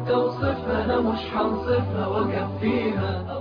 توصفها أنا مش حنصفها وكفيها.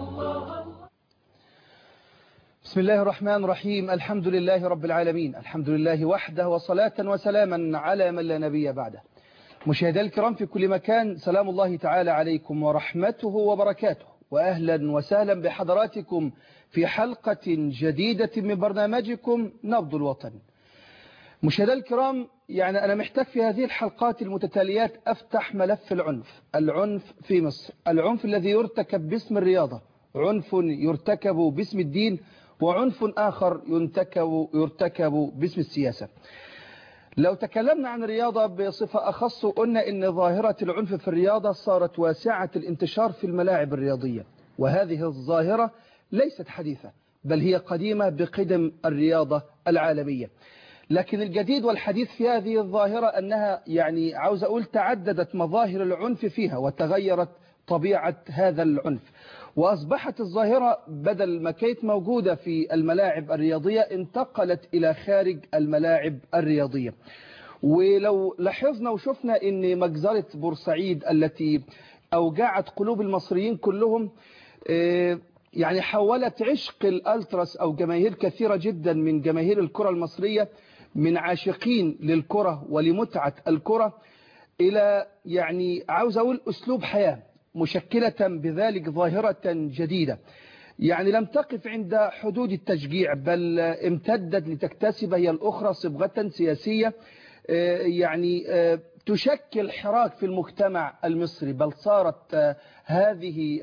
بسم الله الرحمن الرحيم. الحمد لله رب العالمين، الحمد لله وحده، وصلاة وسلاما على من لا نبي بعده. مشاهدينا الكرام في كل مكان، سلام الله تعالى عليكم ورحمته وبركاته، وأهلا وسهلا بحضراتكم في حلقة جديدة من برنامجكم نبض الوطن. مشاهدينا الكرام، يعني أنا محتاج في هذه الحلقات المتتاليات أفتح ملف العنف في مصر، العنف الذي يرتكب باسم الرياضة، عنف يرتكب باسم الدين، وعنف آخر يرتكب باسم السياسة. لو تكلمنا عن الرياضة بصفة أخص، قلنا إن ظاهرة العنف في الرياضة صارت واسعة الانتشار في الملاعب الرياضية، وهذه الظاهرة ليست حديثة بل هي قديمة بقدم الرياضة العالمية. لكن الجديد والحديث في هذه الظاهرة أنها عاوز أقول تعددت مظاهر العنف فيها، وتغيرت طبيعة هذا العنف، وأصبحت الظاهرة بدل ما كانت موجودة في الملاعب الرياضية انتقلت إلى خارج الملاعب الرياضية. ولو لاحظنا وشفنا أن مجزرة بورسعيد التي أوجعت قلوب المصريين كلهم، حولت عشق الألتراس أو جماهير كثيرة جدا من جماهير الكرة المصرية من عاشقين للكرة ولمتعة الكرة إلى عاوز أقول أسلوب حياة، مشكلة بذلك ظاهرة جديدة لم تقف عند حدود التشجيع، بل امتدت لتكتسب هي الأخرى صبغة سياسية تشكل حراك في المجتمع المصري. بل صارت هذه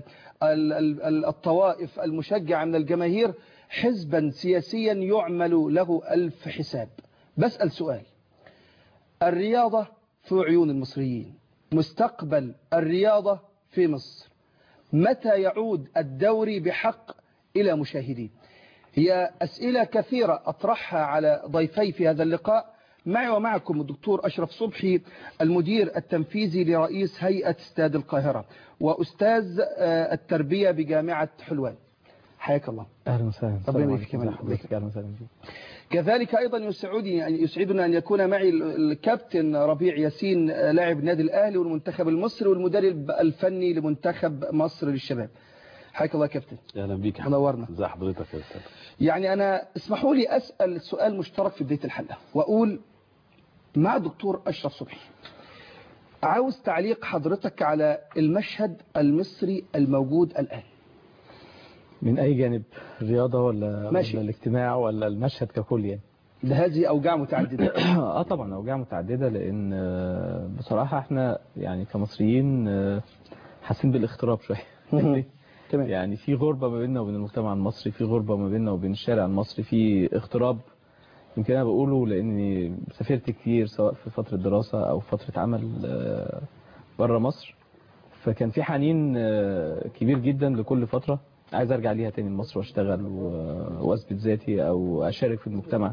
الطوائف المشجعة من الجماهير حزبا سياسيا يعمل له ألف حساب. بسأل سؤال: الرياضة في عيون المصريين، مستقبل الرياضة في مصر، متى يعود الدوري بحق إلى مشاهديه؟ هي أسئلة كثيرة أطرحها على ضيفي في هذا اللقاء، معي ومعكم الدكتور أشرف صبحي، المدير التنفيذي لرئيس هيئة استاد القاهرة وأستاذ التربية بجامعة حلوان. حياك الله. أهلا وسهلا. ربنا يبارك فيك. أهلا وسهلا. كذلك أيضا يسعدنا أن يكون معي الكابتن ربيع ياسين، لاعب نادي الأهلي والمنتخب المصري والمدرب الفني لمنتخب مصر للشباب. حياك الله كابتن. أهلا بيك. منورنا. ازي حضرتك يا أستاذ؟ أنا اسمحوا لي أسأل سؤال مشترك في بداية الحلقة، وأقول مع دكتور أشرف صبحي، عاوز تعليق حضرتك على المشهد المصري الموجود الآن من أي جانب؟ الرياضة ولا الاجتماع ولا المشهد ككل؟ هذه أوجاع متعددة. طبعا أوجاع متعددة، لأن بصراحة احنا كمصريين حاسين بالاغتراب شوية. في غربة ما بيننا وبين المجتمع المصري، في غربة ما بيننا وبين الشارع المصري، في اغتراب. يمكن أنا بقوله لأني سافرت كتير، سواء في فترة دراسة أو فترة عمل بره مصر، فكان في حنين كبير جدا لكل فترة عايز أرجع ليها تاني لمصر واشتغل وأثبت ذاتي أو أشارك في المجتمع.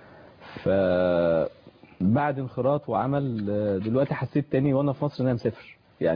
فبعد انخراط وعمل دلوقتي حسيت تاني وأنا في مصر إن أنا مسافر.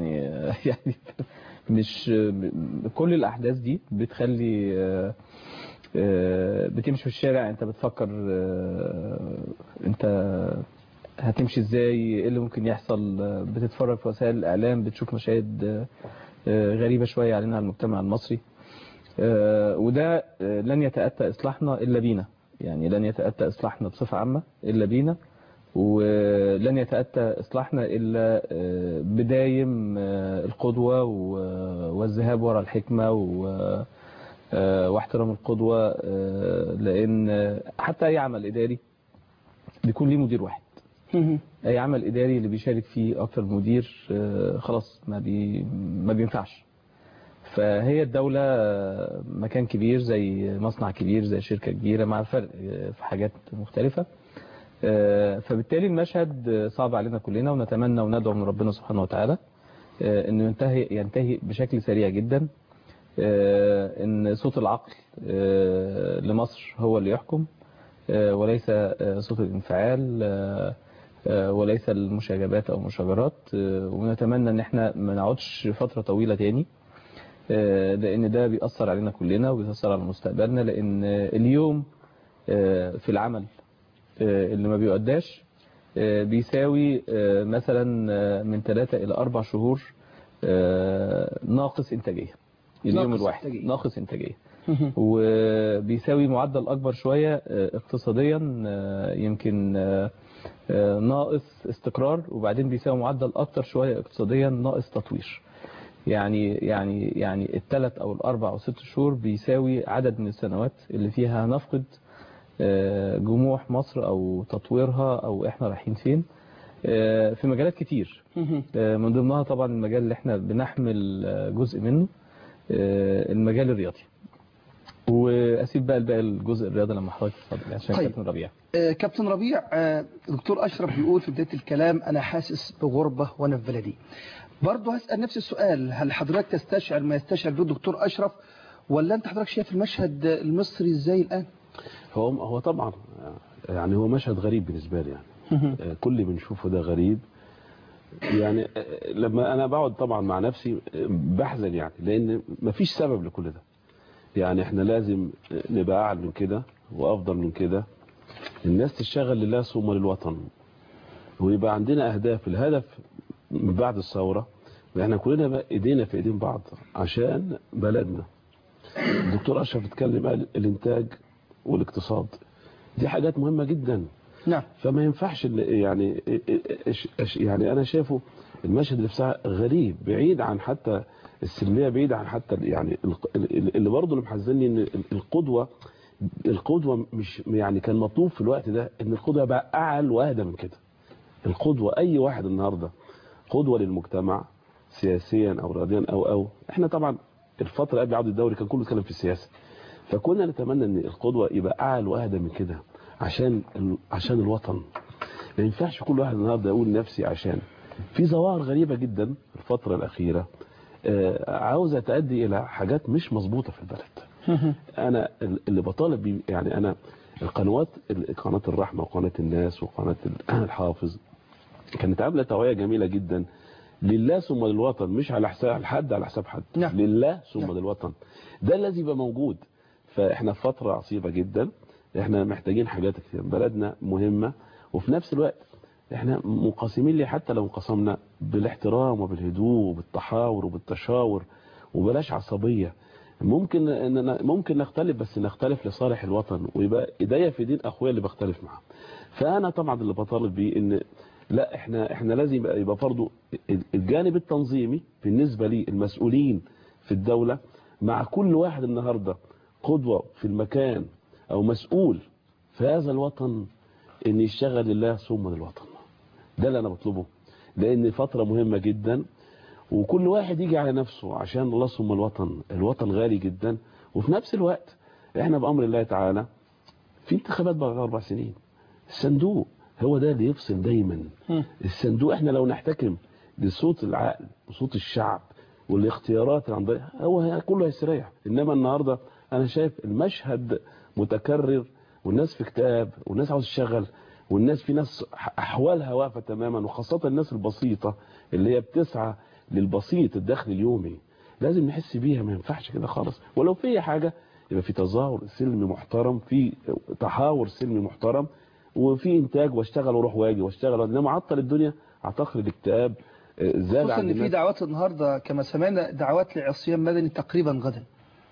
مش كل الأحداث دي بتخلي بتمشي في الشارع انت بتفكر انت هتمشي ازاي، ايه اللي ممكن يحصل، بتتفرج في وسائل الاعلام بتشوف مشاهد غريبة شوية علينا على المجتمع المصري، وده لن يتأتى اصلاحنا الا بينا. لن يتأتى اصلاحنا بصفة عامة الا بينا، ولن يتأتى اصلاحنا الا بدايم القدوة والذهاب وراء الحكمة واحترام القدوة. لأن حتى أي عمل إداري بيكون ليه مدير واحد. أي عمل إداري اللي بيشارك فيه أكتر مدير خلاص ما بينفعش. فهي الدولة مكان كبير زي مصنع كبير زي شركة كبيرة، مع الفرق في حاجات مختلفة. فبالتالي المشهد صعب علينا كلنا، ونتمنى وندعو من ربنا سبحانه وتعالى أنه ينتهي بشكل سريع جدا، ان صوت العقل لمصر هو اللي يحكم، وليس صوت الانفعال، وليس المشاجبات او المشاجرات. ونتمنى ان احنا ما نقعدش فترة طويلة تاني، لان ده بيأثر علينا كلنا وبيأثر على مستقبلنا. لان اليوم في العمل اللي ما بيؤداش بيساوي مثلا من 3 إلى 4 شهور ناقص إنتاجية. اليوم الواحد ناقص إنتاجية. وبيساوي معدل أكبر شوية اقتصاديا، يمكن ناقص استقرار، وبعدين بيساوي معدل أكتر شوية اقتصاديا ناقص تطوير. يعني الثلاث أو الأربع أو 6 شهور بيساوي عدد من السنوات اللي فيها نفقد جموح مصر أو تطويرها أو إحنا رايحين فين في مجالات كتير. من ضمنها طبعا المجال اللي احنا بنحمل جزء منه، المجال الرياضي. وأسيب بقى الباقي الجزء الرياضي لما حضرتك تفضل عشان طيب. كابتن ربيع. كابتن ربيع، دكتور أشرف بيقول في بداية الكلام أنا حاسس بغربة وأنا في بلدي. برضه هسأل نفس السؤال، هل حضرتك تستشعر ما يستشعر به الدكتور أشرف، ولا أنت حضرتك شايف المشهد المصري إزاي الآن؟ هو طبعا يعني هو مشهد غريب بالنسبة لي يعني. كل اللي بنشوفه ده غريب يعني. لما أنا بقعد طبعا مع نفسي بحزن يعني، لأن مفيش سبب لكل ده. يعني احنا لازم نبقى أعلى من كده وأفضل من كده. الناس تشتغل لله ثم للوطن، ويبقى عندنا أهداف. الهدف من بعد الثورة احنا كلنا بقى ايدينا في ايدين بعض عشان بلدنا. الدكتور أشرف اتكلم قال الانتاج والاقتصاد، دي حاجات مهمة جدا. نعم. فما ينفعش يعني أنا شايفه المشهد اللي في غريب، بعيد عن حتى السلمية، بعيد عن حتى يعني اللي برضه اللي محزنني ان القدوة مش يعني كان مطلوب في الوقت ده ان القدوة بقى اعلى واهدى من كده. القدوة اي واحد النهارده قدوة للمجتمع سياسيا او رياضيا او احنا طبعا الفترة قبل عودة الدوري كان كله بيتكلم في السياسة، فكنا نتمنى ان القدوة يبقى اعلى واهدى من كده عشان الوطن. ما ينفعش كل واحد النهارده يقول نفسي عشان في ظواهر غريبة جدا الفترة الأخيرة عاوزة تؤدي إلى حاجات مش مظبوطة في البلد. أنا اللي بطالب بيه يعني، أنا قناة الرحمة وقناة الناس وقناة الحافظ كانت عاملة توعية جميلة جدا لله ثم للوطن، مش على حساب حد على حساب حد. نعم. لله ثم للوطن، ده الذي يبقى موجود. فإحنا في فترة عصيبة جدا، إحنا محتاجين حاجات كتير، بلدنا مهمة، وفي نفس الوقت احنا منقسمين ليه. حتى لو انقسمنا بالاحترام وبالهدوء وبالتحاور وبالتشاور وبلاش عصبية، ممكن نختلف، بس نختلف لصالح الوطن، ويبقى ايديا في دين اخويا اللي بختلف معاه. فانا طبعا اللي بطالب بيه ان لا، احنا لازم يبقى برضه الجانب التنظيمي بالنسبة لي المسؤولين في الدولة، مع كل واحد النهاردة قدوة في المكان او مسؤول في هذا الوطن، ان يشتغل لله ثم للوطن. ده اللي انا بطلبه، لان فترة مهمة جدا، وكل واحد يجي على نفسه عشان الله ثم الوطن غالي جدا. وفي نفس الوقت احنا بأمر الله تعالى في انتخابات بعد 4 سنين. الصندوق هو ده اللي يفصل دايما. الصندوق احنا لو نحتكم لصوت العقل وصوت الشعب والاختيارات اللي عندنا هو كله هيستريح. انما النهاردة انا شايف المشهد متكرر، والناس في اكتئاب، والناس عاوز تشتغل، والناس في ناس احوالها واقفه تماما، وخاصه الناس البسيطه اللي هي بتسعى للبسيط الدخل اليومي. لازم نحس بيها، ما ينفعش كده خالص. ولو في حاجه يبقى في تظاهر سلمي محترم، في تحاور سلمي محترم، وفي انتاج واشتغل واروح واجي واشتغل. انما عطل الدنيا اعتقد الاكتئاب زاد. خصوصا ان في دعوات النهارده كما سمعنا دعوات لعصيان مدني تقريبا غدا.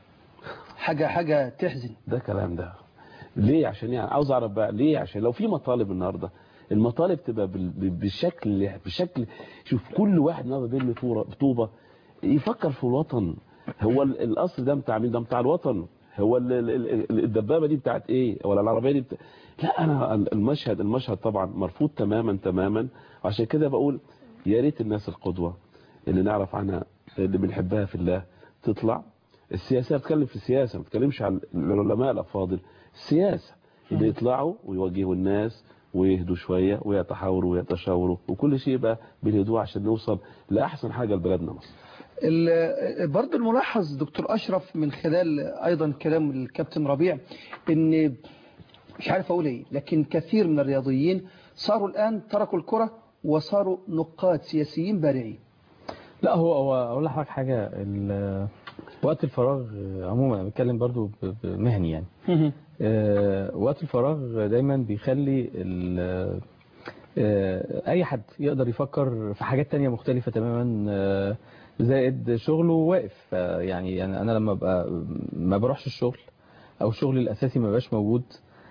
حاجه تحزن. ده كلام ده ليه؟ عشان يعني عاوز اعرف بقى ليه. عشان لو في مطالب النهارده، المطالب تبقى بشكل شوف كل واحد النهارده بيرمي طوبه يفكر في الوطن. هو القصر ده بتاع مين؟ ده بتاع الوطن. هو الدبابه دي بتاعت ايه؟ ولا العربيه دي لا، انا المشهد طبعا مرفوض تماما. عشان كده بقول يا ريت الناس القدوه اللي نعرف عنها اللي بنحبها في الله تطلع. السياسه بتتكلم في السياسه، ما بتتكلمش عن العلماء الافاضل. السياسه اللي يطلعوا ويوجهوا الناس ويهدوا شويه ويتحاوروا ويتشاوروا، وكل شيء يبقى بالهدوء عشان نوصل لاحسن حاجه لبلدنا مصر. برضه الملاحظ دكتور أشرف من خلال أيضا كلام الكابتن ربيع، ان مش عارف أقول إيه، لكن كثير من الرياضيين صاروا الآن تركوا الكرة وصاروا نقاد سياسيين بارعين. لا، هو أقول لحضرتك حاجة، وقت الفراغ عموما أنا بتكلم برضو بمهني يعني. وقت الفراغ دايما بيخلي اي حد يقدر يفكر في حاجات تانية مختلفة تماما زائد شغله واقف. يعني انا لما ما بروحش الشغل او شغلي الاساسي ما بقاش موجود،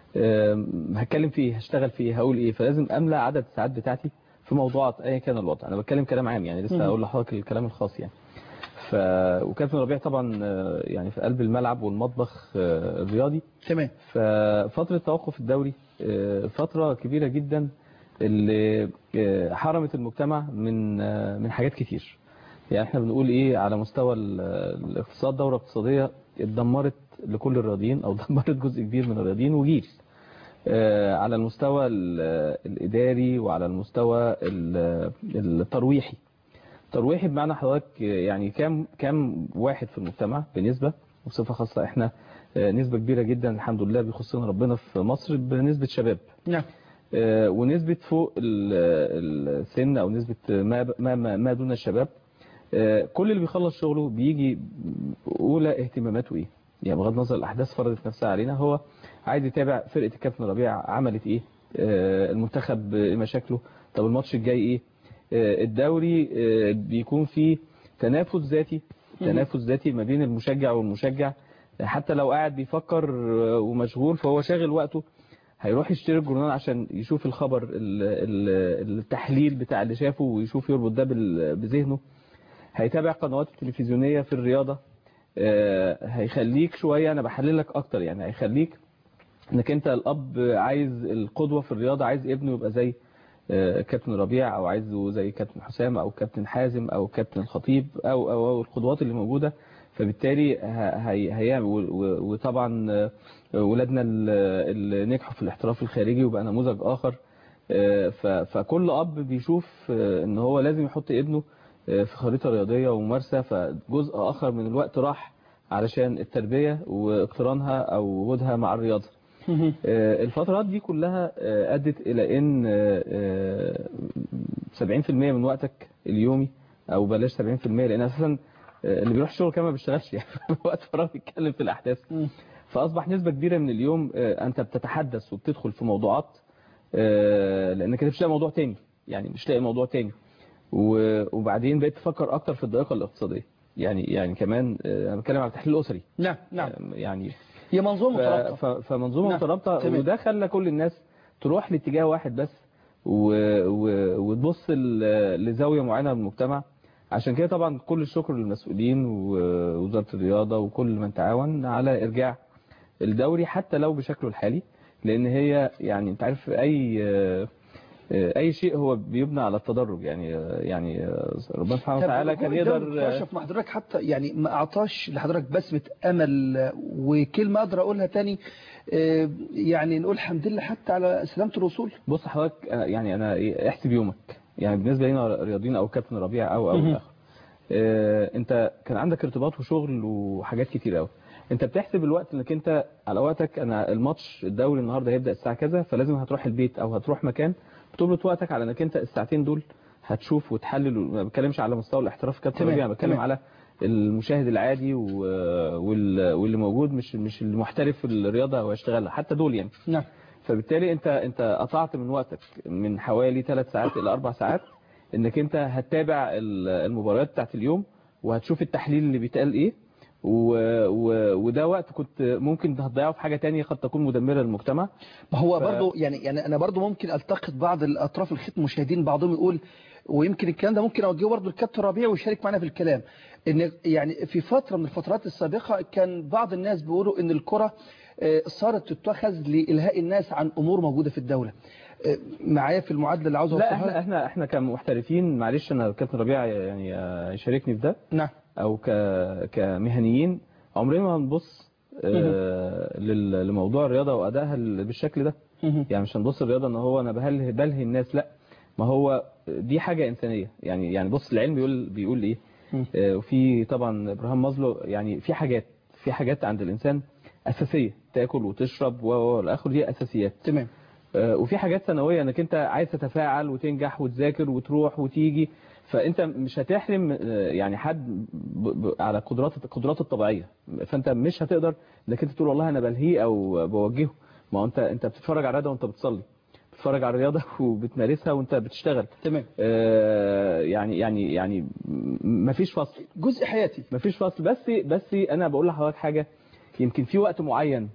هتكلم في ايه، هشتغل في ايه، هقول ايه، فلازم املى عدد الساعات بتاعتي في موضوعات ايا كان الوضع. انا بتكلم كلام عام يعني، لسه هقول لحضرتك الكلام الخاص يعني. وكابتن ربيع طبعا يعني في قلب الملعب والمطبخ الرياضي. تمام. ففترة توقف الدوري فترة كبيرة جدا اللي حرمت المجتمع من حاجات كتير. يعني احنا بنقول ايه، على مستوى الاقتصاد دورة اقتصادية اتدمرت لكل الرياضيين او دمرت جزء كبير من الرياضيين وجيل. على المستوى الاداري وعلى المستوى الترويحي بمعنى حضرتك يعني كام واحد في المجتمع بنسبة، وبصفة خاصة احنا نسبة كبيرة جدا الحمد لله بيخصنا ربنا في مصر بنسبة شباب. نعم. ونسبة فوق السن او نسبة ما دون الشباب. كل اللي بيخلص شغله بيجي اولى اهتماماته ايه، يعني بغض النظر الاحداث فرضت نفسها علينا، هو عايز يتابع فرقة الكابتن ربيع عملت ايه، المنتخب ايه مشاكله، طب الماتش الجاي ايه، الدوري بيكون فيه تنافس ذاتي ما بين المشجع والمشجع. حتى لو قاعد بيفكر ومشغول فهو شاغل وقته، هيروح يشتري الجورنال عشان يشوف الخبر التحليل بتاع اللي شافه ويشوف يربط ده بذهنه. هيتابع قنوات التلفزيونية في الرياضة، هيخليك شوية، أنا بحللك أكتر يعني، هيخليك انك انت الأب عايز القدوة في الرياضة، عايز ابنه يبقى زي كابتن ربيع، او عايزه زي كابتن حسام او كابتن حازم او كابتن الخطيب او القدوات اللي موجودة. فبالتالي هيعمل. وطبعا ولادنا اللي نجحوا في الاحتراف الخارجي وبقى نموذج اخر. فكل اب بيشوف ان هو لازم يحط ابنه في خريطة رياضية وممارسة، فجزء اخر من الوقت راح علشان التربية واقترانها او وجودها مع الرياضة. الفترات دي كلها أدت إلى أن 70% من وقتك اليومي، أو بلاش 70%، لأن أساسا اللي بيروح الشغل كمان ما بيشتغلش يعني وقت فراغ بيتكلم في الأحداث. فأصبح نسبة كبيرة من اليوم أنت بتتحدث وبتدخل في موضوعات، لأنك مش لاقي موضوع تاني، يعني مش لاقي موضوع تاني. وبعدين بقيت تفكر أكتر في الضائقة الاقتصادية، يعني كمان أنا بتكلم على التحليل الأسري. نعم. يعني هي منظومة مترابطة. فمنظومة مترابطة، وده خلى كل الناس تروح لاتجاه واحد بس وتبص لزاوية معينة من المجتمع. عشان كده طبعا كل الشكر للمسؤولين ووزارة الرياضة وكل من تعاون على إرجاع الدوري حتى لو بشكله الحالي، لأن هي يعني أنت عارف أي شيء هو بيبنى على التدرج. يعني ربنا سبحانه وتعالى كان يقدر اشرف مع حضرتك حتى يعني ما اعطاش لحضرتك بسمة امل، وكلمة اقدر اقولها تاني يعني نقول الحمد لله حتى على سلامة الوصول. بص حضرتك يعني انا احسب يومك، يعني بالنسبة لنا رياضيين او كابتن ربيع او اخر، انت كان عندك ارتباط وشغل وحاجات كتير قوي. انت بتحسب الوقت انك انت على وقتك، انا الماتش الدوري النهارده هيبدأ الساعة كذا، فلازم هتروح البيت او هتروح مكان، بتربط وقتك على انك انت الساعتين دول هتشوف وتحلل. ما بتكلمش على مستوى الاحتراف كابتن ربيع، انا بتكلم على المشاهد العادي واللي موجود، مش المحترف في الرياضه ويشتغلها حتى دول يعني. نعم. فبالتالي انت قطعت من وقتك من حوالي 3 ساعات الى 4 ساعات انك انت هتتابع المباريات بتاعت اليوم وهتشوف التحليل اللي بيتقال ايه، وده وقت كنت ممكن هتضيعه في حاجة تانية قد تكون مدمرة للمجتمع. ما هو برضو يعني انا برضو ممكن التقط بعض الاطراف الخط مشاهدين، بعضهم يقول، ويمكن الكلام ده ممكن اوجهه برضو الكابتن ربيع ويشارك معنا في الكلام، ان يعني في فترة من الفترات السابقة كان بعض الناس بيقولوا ان الكرة صارت تتخذ لإلهاء الناس عن امور موجودة في الدولة. معايا في المعادلة اللي عاوز اوصلها؟ لا احنا كمحترفين، معلش انا الكابتن ربيع يعني يشاركني في ده. نعم. او كمهنيين عمرنا ما هنبص لموضوع الرياضة وأدائها بالشكل ده. يعني مش هنبص الرياضة ان هو انا بلهي الناس، لا، ما هو دي حاجة إنسانية. يعني بص العلم بيقول ايه، وفي طبعا ابراهام مازلو، يعني في حاجات عند الإنسان أساسية، تاكل وتشرب والآخر، دي أساسيات. تمام. وفي حاجات ثانوية انك انت عايز تتفاعل وتنجح وتذاكر وتروح وتيجي، فانت مش هتحرم يعني حد على القدرات الطبيعية، فانت مش هتقدر انك انت تقول والله انا بلهيه او بوجهه. ما هو انت بتتفرج على الرياضه وانت بتصلي، بتتفرج على الرياضه وبتمارسها وانت بتشتغل. تمام. يعني مفيش فصل، جزء حياتي. مفيش فصل. بس انا بقول لحضرتك حاجه، يمكن في وقت معين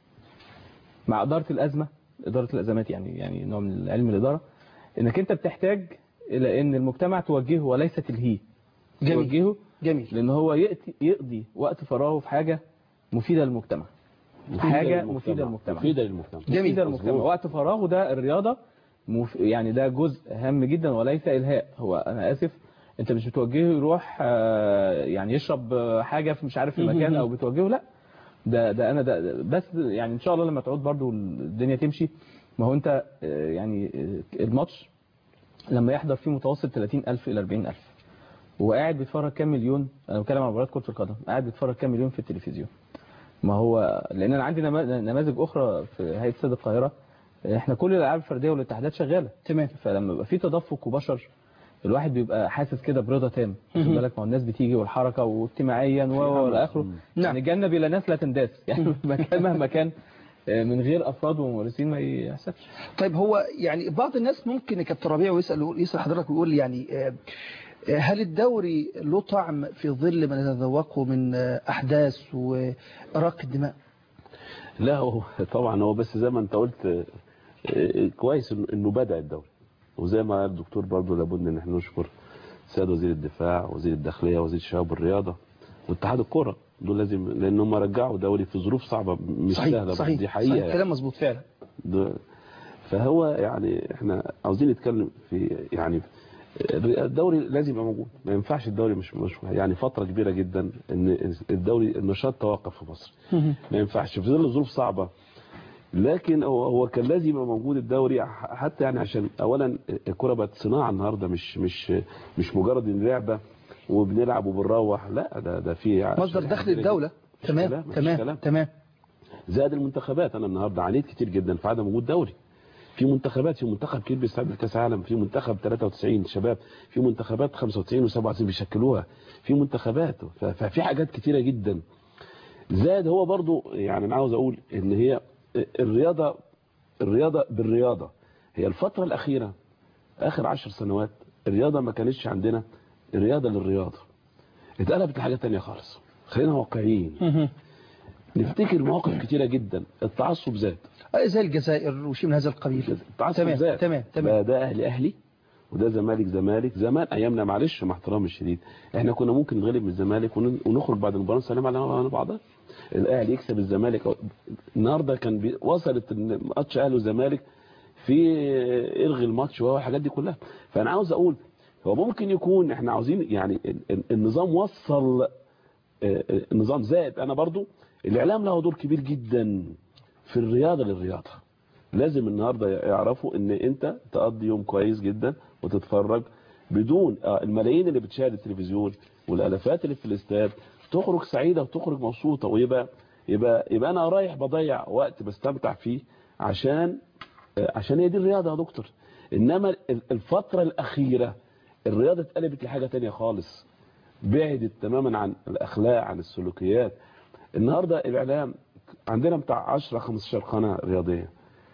مع اداره الازمات، يعني نوع من علم الاداره، انك انت بتحتاج الى ان المجتمع توجهه وليس تلهيه. توجهه جميل. لان هو يقضي وقت فراغه في حاجه مفيده للمجتمع. حاجه مفيده للمجتمع. وقت فراغه ده الرياضه يعني ده جزء هام جدا وليس الهاء. هو انا اسف، انت مش بتوجهه يروح يعني يشرب حاجه في مش عارف في مكان، او بتوجهه لا، ده انا ده بس يعني ان شاء الله لما تعود برضو الدنيا تمشي. ما هو انت يعني الماتش لما يحضر فيه متوسط 30,000 إلى 40,000 وقاعد بيتفرج كام مليون، انا بتكلم عن مباريات كرة القدم، قاعد بيتفرج كام مليون في التلفزيون. ما هو لان انا عندي نماذج اخرى في هيئه استاد القاهره، احنا كل الالعاب الفرديه والاتحادات شغاله. تمام. فلما يبقى في تدفق وبشر الواحد بيبقى حاسس كده برضا تام. خد بالك، ما الناس بتيجي والحركه واجتماعيا والى اخره. يعني جنب الى ناس لا تنداس، يعني مكان مهما كان من غير افراد وممارسين ما يحسبش. طيب هو يعني بعض الناس ممكن كابتن ربيع يسال حضرتك ويقول يعني هل الدوري له طعم في ظل ما نتذوقه من احداث واراق الدماء؟ لا هو طبعا هو بس زي ما انت قلت كويس انه بدأ الدوري، وزي ما قال الدكتور برضه لابد ان احنا نشكر سيد وزير الدفاع وزير الداخليه وزير الشباب والرياضه واتحاد الكره، دول لازم، لان هم رجعوا دوري في ظروف صعبه مش سهله. صحيح. دي حقيقه. صحيح. كلام مظبوط فعلا. فهو يعني احنا عاوزين نتكلم في يعني الدوري لازم يبقى موجود، ما ينفعش الدوري مش يعني فتره كبيره جدا ان الدوري النشاط توقف في مصر. ما ينفعش في ظل ظروف صعبه، لكن هو كان لازم يبقى موجود الدوري حتى يعني عشان اولا الكره بقت صناعه النهارده، مش مجرد ان لعبه وبنلعب وبنروح، لا ده في مصدر دخل الدوله. تمام. زاد المنتخبات، انا النهارده عانيت كتير جدا في عدم وجود دوري. في منتخبات، في منتخب كبير بيستعد لكاس عالم، في منتخب 93 شباب، في منتخبات 95 و97 بيشكلوها، في منتخبات، ففي حاجات كتيره جدا. زاد هو برضو يعني انا عاوز اقول ان هي الرياضه بالرياضه، هي الفتره الاخيره اخر 10 سنوات الرياضه ما كانتش عندنا الرياضه للرياضه، اتقلبت لحاجه ثانيه خالص. خلينا واقعيين، نفتكر مواقف كتيره جدا. التعصب زاد زي الجزائر وشيء من هذا القبيل. التعصب زاد. تمام. ده اهلي وده زمالك. زمان ايامنا معلش مع احترامي الشديد احنا كنا ممكن نغلب من الزمالك ونخرج بعد المباراه نسلم على بعضها، الاهلي يكسب الزمالك. النهارده كان وصلت ماتش اهلي وزمالك في الغي الماتش والحاجات دي كلها. فانا عاوز اقول هو ممكن يكون احنا عاوزين يعني النظام وصل، النظام زائد. انا برضو الاعلام له دور كبير جدا في الرياضه للرياضه. لازم النهارده يعرفوا ان انت تقضي يوم كويس جدا وتتفرج بدون الملايين اللي بتشاهد التلفزيون والالافات اللي في الاستاد، تخرج سعيده وتخرج مبسوطه، ويبقى انا رايح بضيع وقت بستمتع فيه عشان هي دي الرياضه يا دكتور. انما الفتره الاخيره الرياضه اتقلبت لحاجه تانية خالص، بعدت تماما عن الاخلاق، عن السلوكيات. النهارده الاعلام عندنا بتاع 10 15 قناه رياضيه،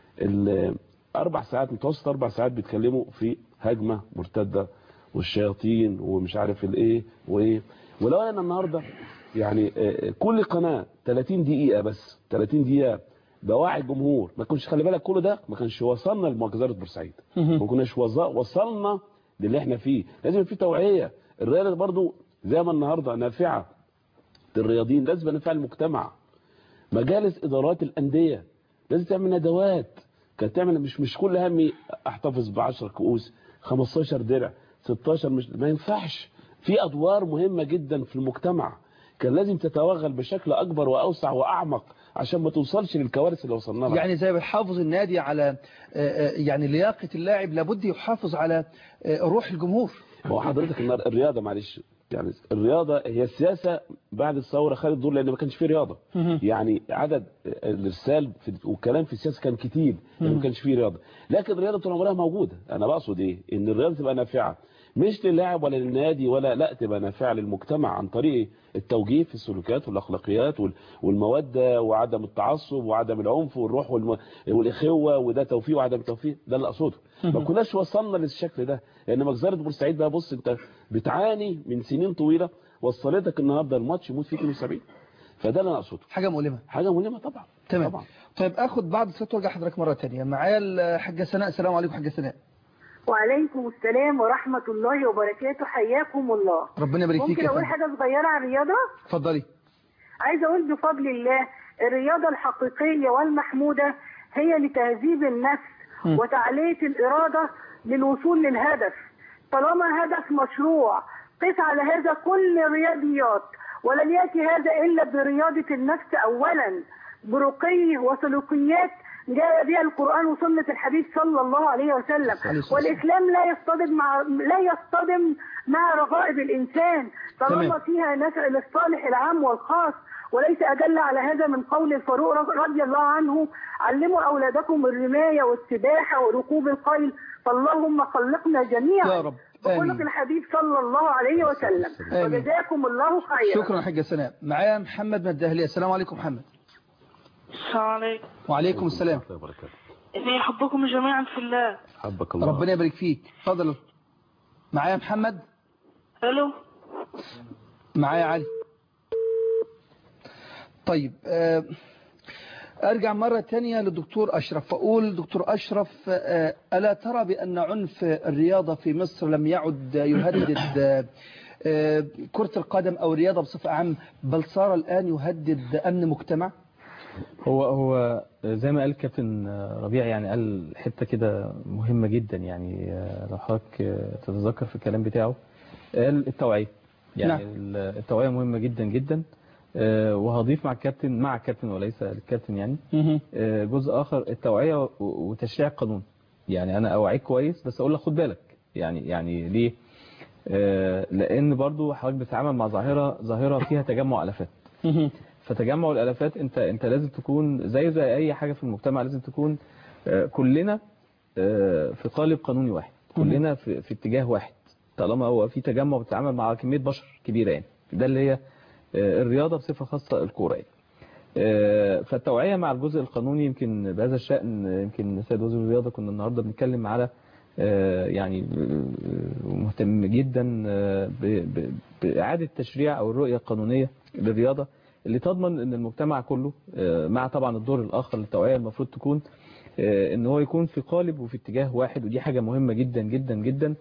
متوسط 4 ساعات بيتكلموا في هجمه مرتده والشياطين ومش عارف الايه وايه. ولو انا النهارده يعني كل قناه 30 دقيقه بس، 30 دقيقه بوعي الجمهور، ما كنش خلي بالك كل ده ما كانش وصلنا لمجزره بورسعيد، ما كناش وصلنا للي احنا فيه. لازم في توعيه. الرياضه برضو زي ما النهارده نافعه للرياضيين، لازم نافعه المجتمع. مجالس ادارات الانديه لازم تعمل ندوات، كانت تعمل مش كل همي احتفظ ب10 كؤوس، 15 درع، 16 ما ينفعش. في ادوار مهمه جدا في المجتمع كان لازم تتوغل بشكل اكبر واوسع واعمق عشان ما توصلش للكوارث اللي وصلنا لها. يعني زي بيحافظ النادي على يعني لياقه اللاعب، لابد يحافظ على روح الجمهور. هو حضرتك الرياضه معلش يعني الرياضه هي السياسه بعد الثوره خدت دور، لان ما كانش فيه رياضه. يعني عدد الارسال والكلام في السياسه كان كتير، ما كانش فيه رياضه. لكن الرياضه طول عمرها موجوده. انا بقصد ايه؟ ان الرياضه تبقى نافعه مش للاعب ولا للنادي ولا لا، تبقى نافعه للمجتمع عن طريق التوجيه في السلوكيات والاخلاقيات والموده وعدم التعصب وعدم العنف والروح والاخوه، وده توفيق وعدم توفيق، ده اللي اقصده. ما كناش وصلنا للشكل ده، لان مجزره بورسعيد بقى بص انت بتعاني من سنين طويله وصلتك النهارده الماتش يموت فيه 72، فده اللي انا اقصده. حاجه مؤلمه. حاجه مؤلمه طبعا. تمام. طبعا. طيب اخد بعض الصوت وارجع حضرتك مره ثانيه. معايا الحاجه سناء. السلام عليكم حاجه سناء. وعليكم السلام ورحمة الله وبركاته، حياكم الله. ربنا يبارك فيك. ممكن أقول حاجة صغيرة عن الرياضة؟ اتفضلي. عايزة أقول بفضل الله الرياضة الحقيقية والمحمودة هي لتهذيب النفس وتعلية الإرادة للوصول للهدف. طالما هدف مشروع قس على هذا كل الرياضيات، ولن يأتي هذا إلا برياضة النفس أولا، برقي وسلوكيات جاء بها القرآن وسنة الحبيب صلى الله عليه وسلم. والإسلام لا يصطدم مع رغائب الإنسان طالما فيها نفع للصالح العام والخاص. وليس أدل على هذا من قول الفاروق رضي الله عنه: علموا أولادكم الرماية والسباحة وركوب الخيل، فاللهم خلقنا جميعا يا رب. وخلق الحبيب صلى الله عليه وسلم. وجزاكم الله خيرا. شكرا حاجة سناء. معايا محمد من الدهلية. السلام عليكم محمد. السلام عليكم. وعليكم السلام. إني أحبكم جميعا في الله. حبك الله. ربنا يبارك فيك. اتفضل. معايا محمد. الو. معايا علي. طيب أرجع مرة تانية للدكتور أشرف فأقول دكتور أشرف، ألا ترى بأن عنف الرياضة في مصر لم يعد يهدد كرة القدم أو الرياضة بصفة عام، بل صار الآن يهدد أمن مجتمع؟ هو زي ما قال كابتن ربيع، يعني قال حتة كده مهمة جدا، يعني لو حضرتك تتذكر في الكلام بتاعه قال التوعية. يعني نعم. التوعية مهمة جدا جدا. وهضيف مع الكابتن وليس الكابتن، يعني جزء آخر التوعية وتشريع القانون. يعني أنا أوعيك كويس بس أقول لك خد بالك. يعني ليه؟ لأن برضو حضرتك بتتعامل مع ظاهرة فيها تجمع ألفات. فتجمع الألفات أنت لازم تكون زي أي حاجة في المجتمع، لازم تكون كلنا في قالب قانوني واحد، كلنا في اتجاه واحد، طالما هو في تجمع بتتعامل مع كمية بشر كبيرة. يعني ده اللي هي الرياضة بصفة خاصة الكورة. فالتوعية مع الجزء القانوني يمكن بهذا الشأن. يمكن سيد وزير الرياضة كنا النهاردة بنتكلم على يعني مهتم جدا بإعادة تشريع أو الرؤية القانونية للرياضة اللي تضمن أن المجتمع كله، مع طبعا الدور الآخر للتوعية المفروض تكون أن هو يكون في قالب وفي اتجاه واحد، ودي حاجة مهمة جدا جدا جدا.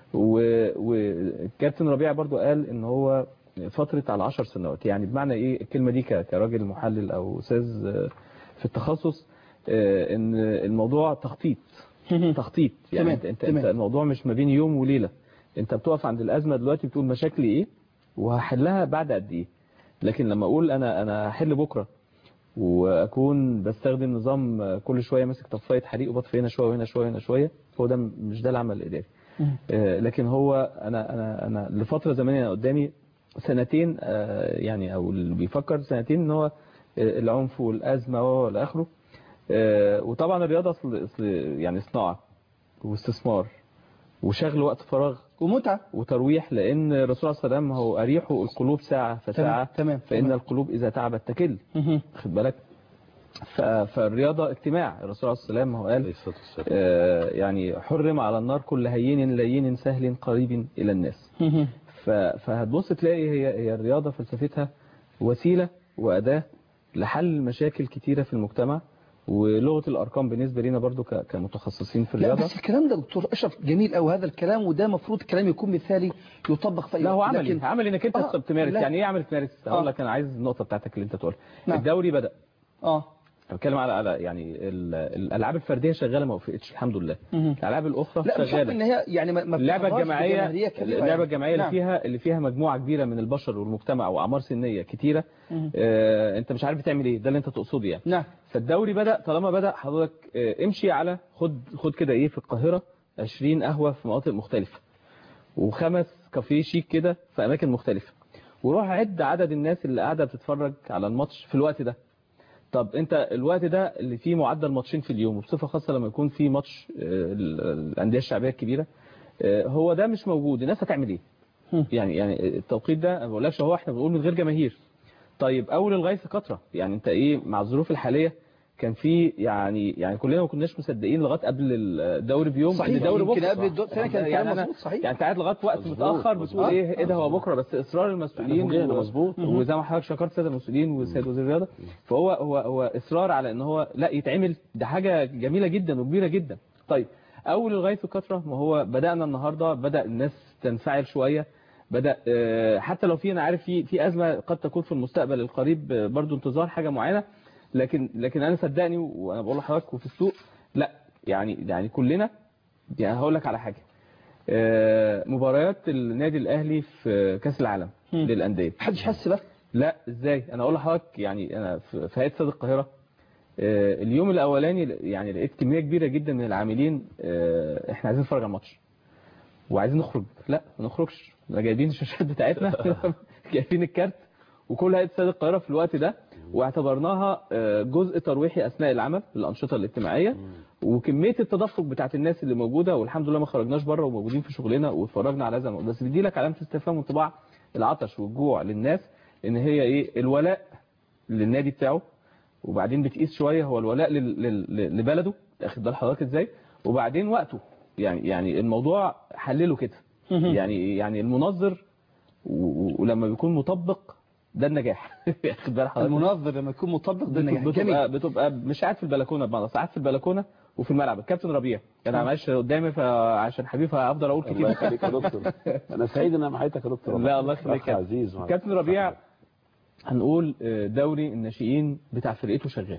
وكابتن ربيع برضو قال أن هو فترة على 10 سنوات. يعني بمعنى ايه الكلمة دي كراجل محلل او استاذ في التخصص؟ ان الموضوع تخطيط. يعني انت الموضوع مش ما بين يوم وليلة. انت بتقف عند الازمة دلوقتي بتقول مشاكلي ايه وهحلها بعد قد ايه. لكن لما اقول انا هحل بكرة واكون بستخدم نظام كل شوية ماسك طفاية حريق وبطفي هنا شوية وهنا شوية وهنا شوية، هو ده مش ده العمل الاداري. لكن هو انا لفترة زمنية قدامي سنتين، يعني او اللي بيفكر سنتين ان هو العنف والازمه والى اخره. وطبعا الرياضه اصل يعني صناعه واستثمار وشغل وقت فراغ ومتعه وترويح، لان الرسول صلى الله عليه وسلم هو اريحوا القلوب ساعه فساعه. تمام. فان القلوب اذا تعبت تكل. خد بالك. فالرياضه اجتماع. الرسول صلى الله عليه وسلم هو قال يعني حرم على النار كل هين لين سهل قريب الى الناس. فهتبص تلاقي هي الرياضة فلسفتها وسيلة وأداة لحل مشاكل كتيرة في المجتمع. ولغة الأرقام بالنسبة لنا برضو كمتخصصين في الرياضة. لا بس الكلام ده دكتور أشرف جميل أو هذا الكلام، وده مفروض كلام يكون مثالي يطبق في أي وقت. لا هو عملي انك انت بتمارس. يعني ايه عمل تمارس؟ هقول لك انا عايز النقطة بتاعتك اللي انت تقولها. نعم. الدوري بدأ. بتكلم على يعني الالعاب الفرديه شغاله ما وقفتش الحمد لله. الالعاب الاخرى شغاله. ان هي يعني ما اللعبه الجماعيه اللي فيها مجموعه كبيره من البشر والمجتمع واعمار سنيه كتيره. انت مش عارف بتعمل ايه، ده اللي انت تقصده يعني. نعم. فالدوري بدا. طالما بدا حضرتك امشي على خد كده ايه في القاهره 20 قهوه في مناطق مختلفه و5 كافيه شيك كده في اماكن مختلفه، وروح عد عدد الناس اللي قاعده بتتفرج على الماتش في الوقت ده. طب انت الوقت ده اللي فيه معدل ماتشين في اليوم، وبصفه خاصه لما يكون في ماتش الانديه الشعبيه الكبيره، هو ده مش موجود، الناس هتعمل ايه؟ يعني التوقيت ده ما بقولكش، هو احنا بنقول من غير جماهير. طيب اول الغيث قطره، يعني انت ايه مع الظروف الحاليه كان في يعني كلنا ما كناش مصدقين لغايه قبل الدوري بيوم صحيح، ان الدوري يمكن بكره. قبل الدوري سنه كان يعني الكلام مظبوط. صحيح، يعني انت قاعد لغايه وقت متاخر بتقول ايه ده هو بكره، بس اصرار المسؤولين مظبوط. وزي ما حضرتك شكرت سيد المسؤولين والسيد وزير الرياضه، فهو اصرار على ان هو لا يتعمل، ده حاجه جميله جدا وكبيره جدا. طيب اول الغيث كثره، ما هو بدانا النهارده، بدا الناس تنفعل شويه، بدا حتى لو انا عارف في ازمه قد تكون في المستقبل القريب برضو انتظار حاجه معينه، لكن انا صدقني وانا بقول لحضرتك وفي السوق لا يعني كلنا، يعني هقول لك على حاجه، مباريات النادي الاهلي في كاس العالم للانديه محدش حس بقى. لا ازاي، انا اقول لحضرتك يعني انا في هيئه استاد القاهره اليوم الاولاني يعني لقيت كميه كبيره جدا من العاملين احنا عايزين نتفرج على الماتش وعايزين نخرج، لا ما نخرجش، جايبين الشاشات بتاعتنا جايبين الكارت، وكل هيئه استاد القاهره في الوقت ده، واعتبرناها جزء ترويحي اثناء العمل للانشطه الاجتماعيه، وكميه التدفق بتاعت الناس اللي موجوده، والحمد لله ما خرجناش بره وموجودين في شغلنا واتفرجنا على هذا، بس بيدي لك علامه استفهام وانطباع العطش والجوع للناس، ان هي ايه الولاء للنادي بتاعه، وبعدين بتقيس شويه هو الولاء لبلده، اخد بال حضرتك ازاي، وبعدين وقته، يعني الموضوع حلله كده، يعني المنظر ولما بيكون مطبق ده النجاح اخد بال حضرتك، المنظر لما يكون مطبق ده النجاح. بتبقى مش قاعد في البلكونه، بمعنى ساعات في البلكونه وفي الملعب. الكابتن ربيع انا معلش قدامي فعشان حبيبي هفضل اقول كتير. الله يخليك يا دكتور، انا سعيد ان انا معاك يا دكتور. لا الله يخليك يا عزيز. كابتن ربيع هنقول دوري الناشئين بتاع فرقته شغال،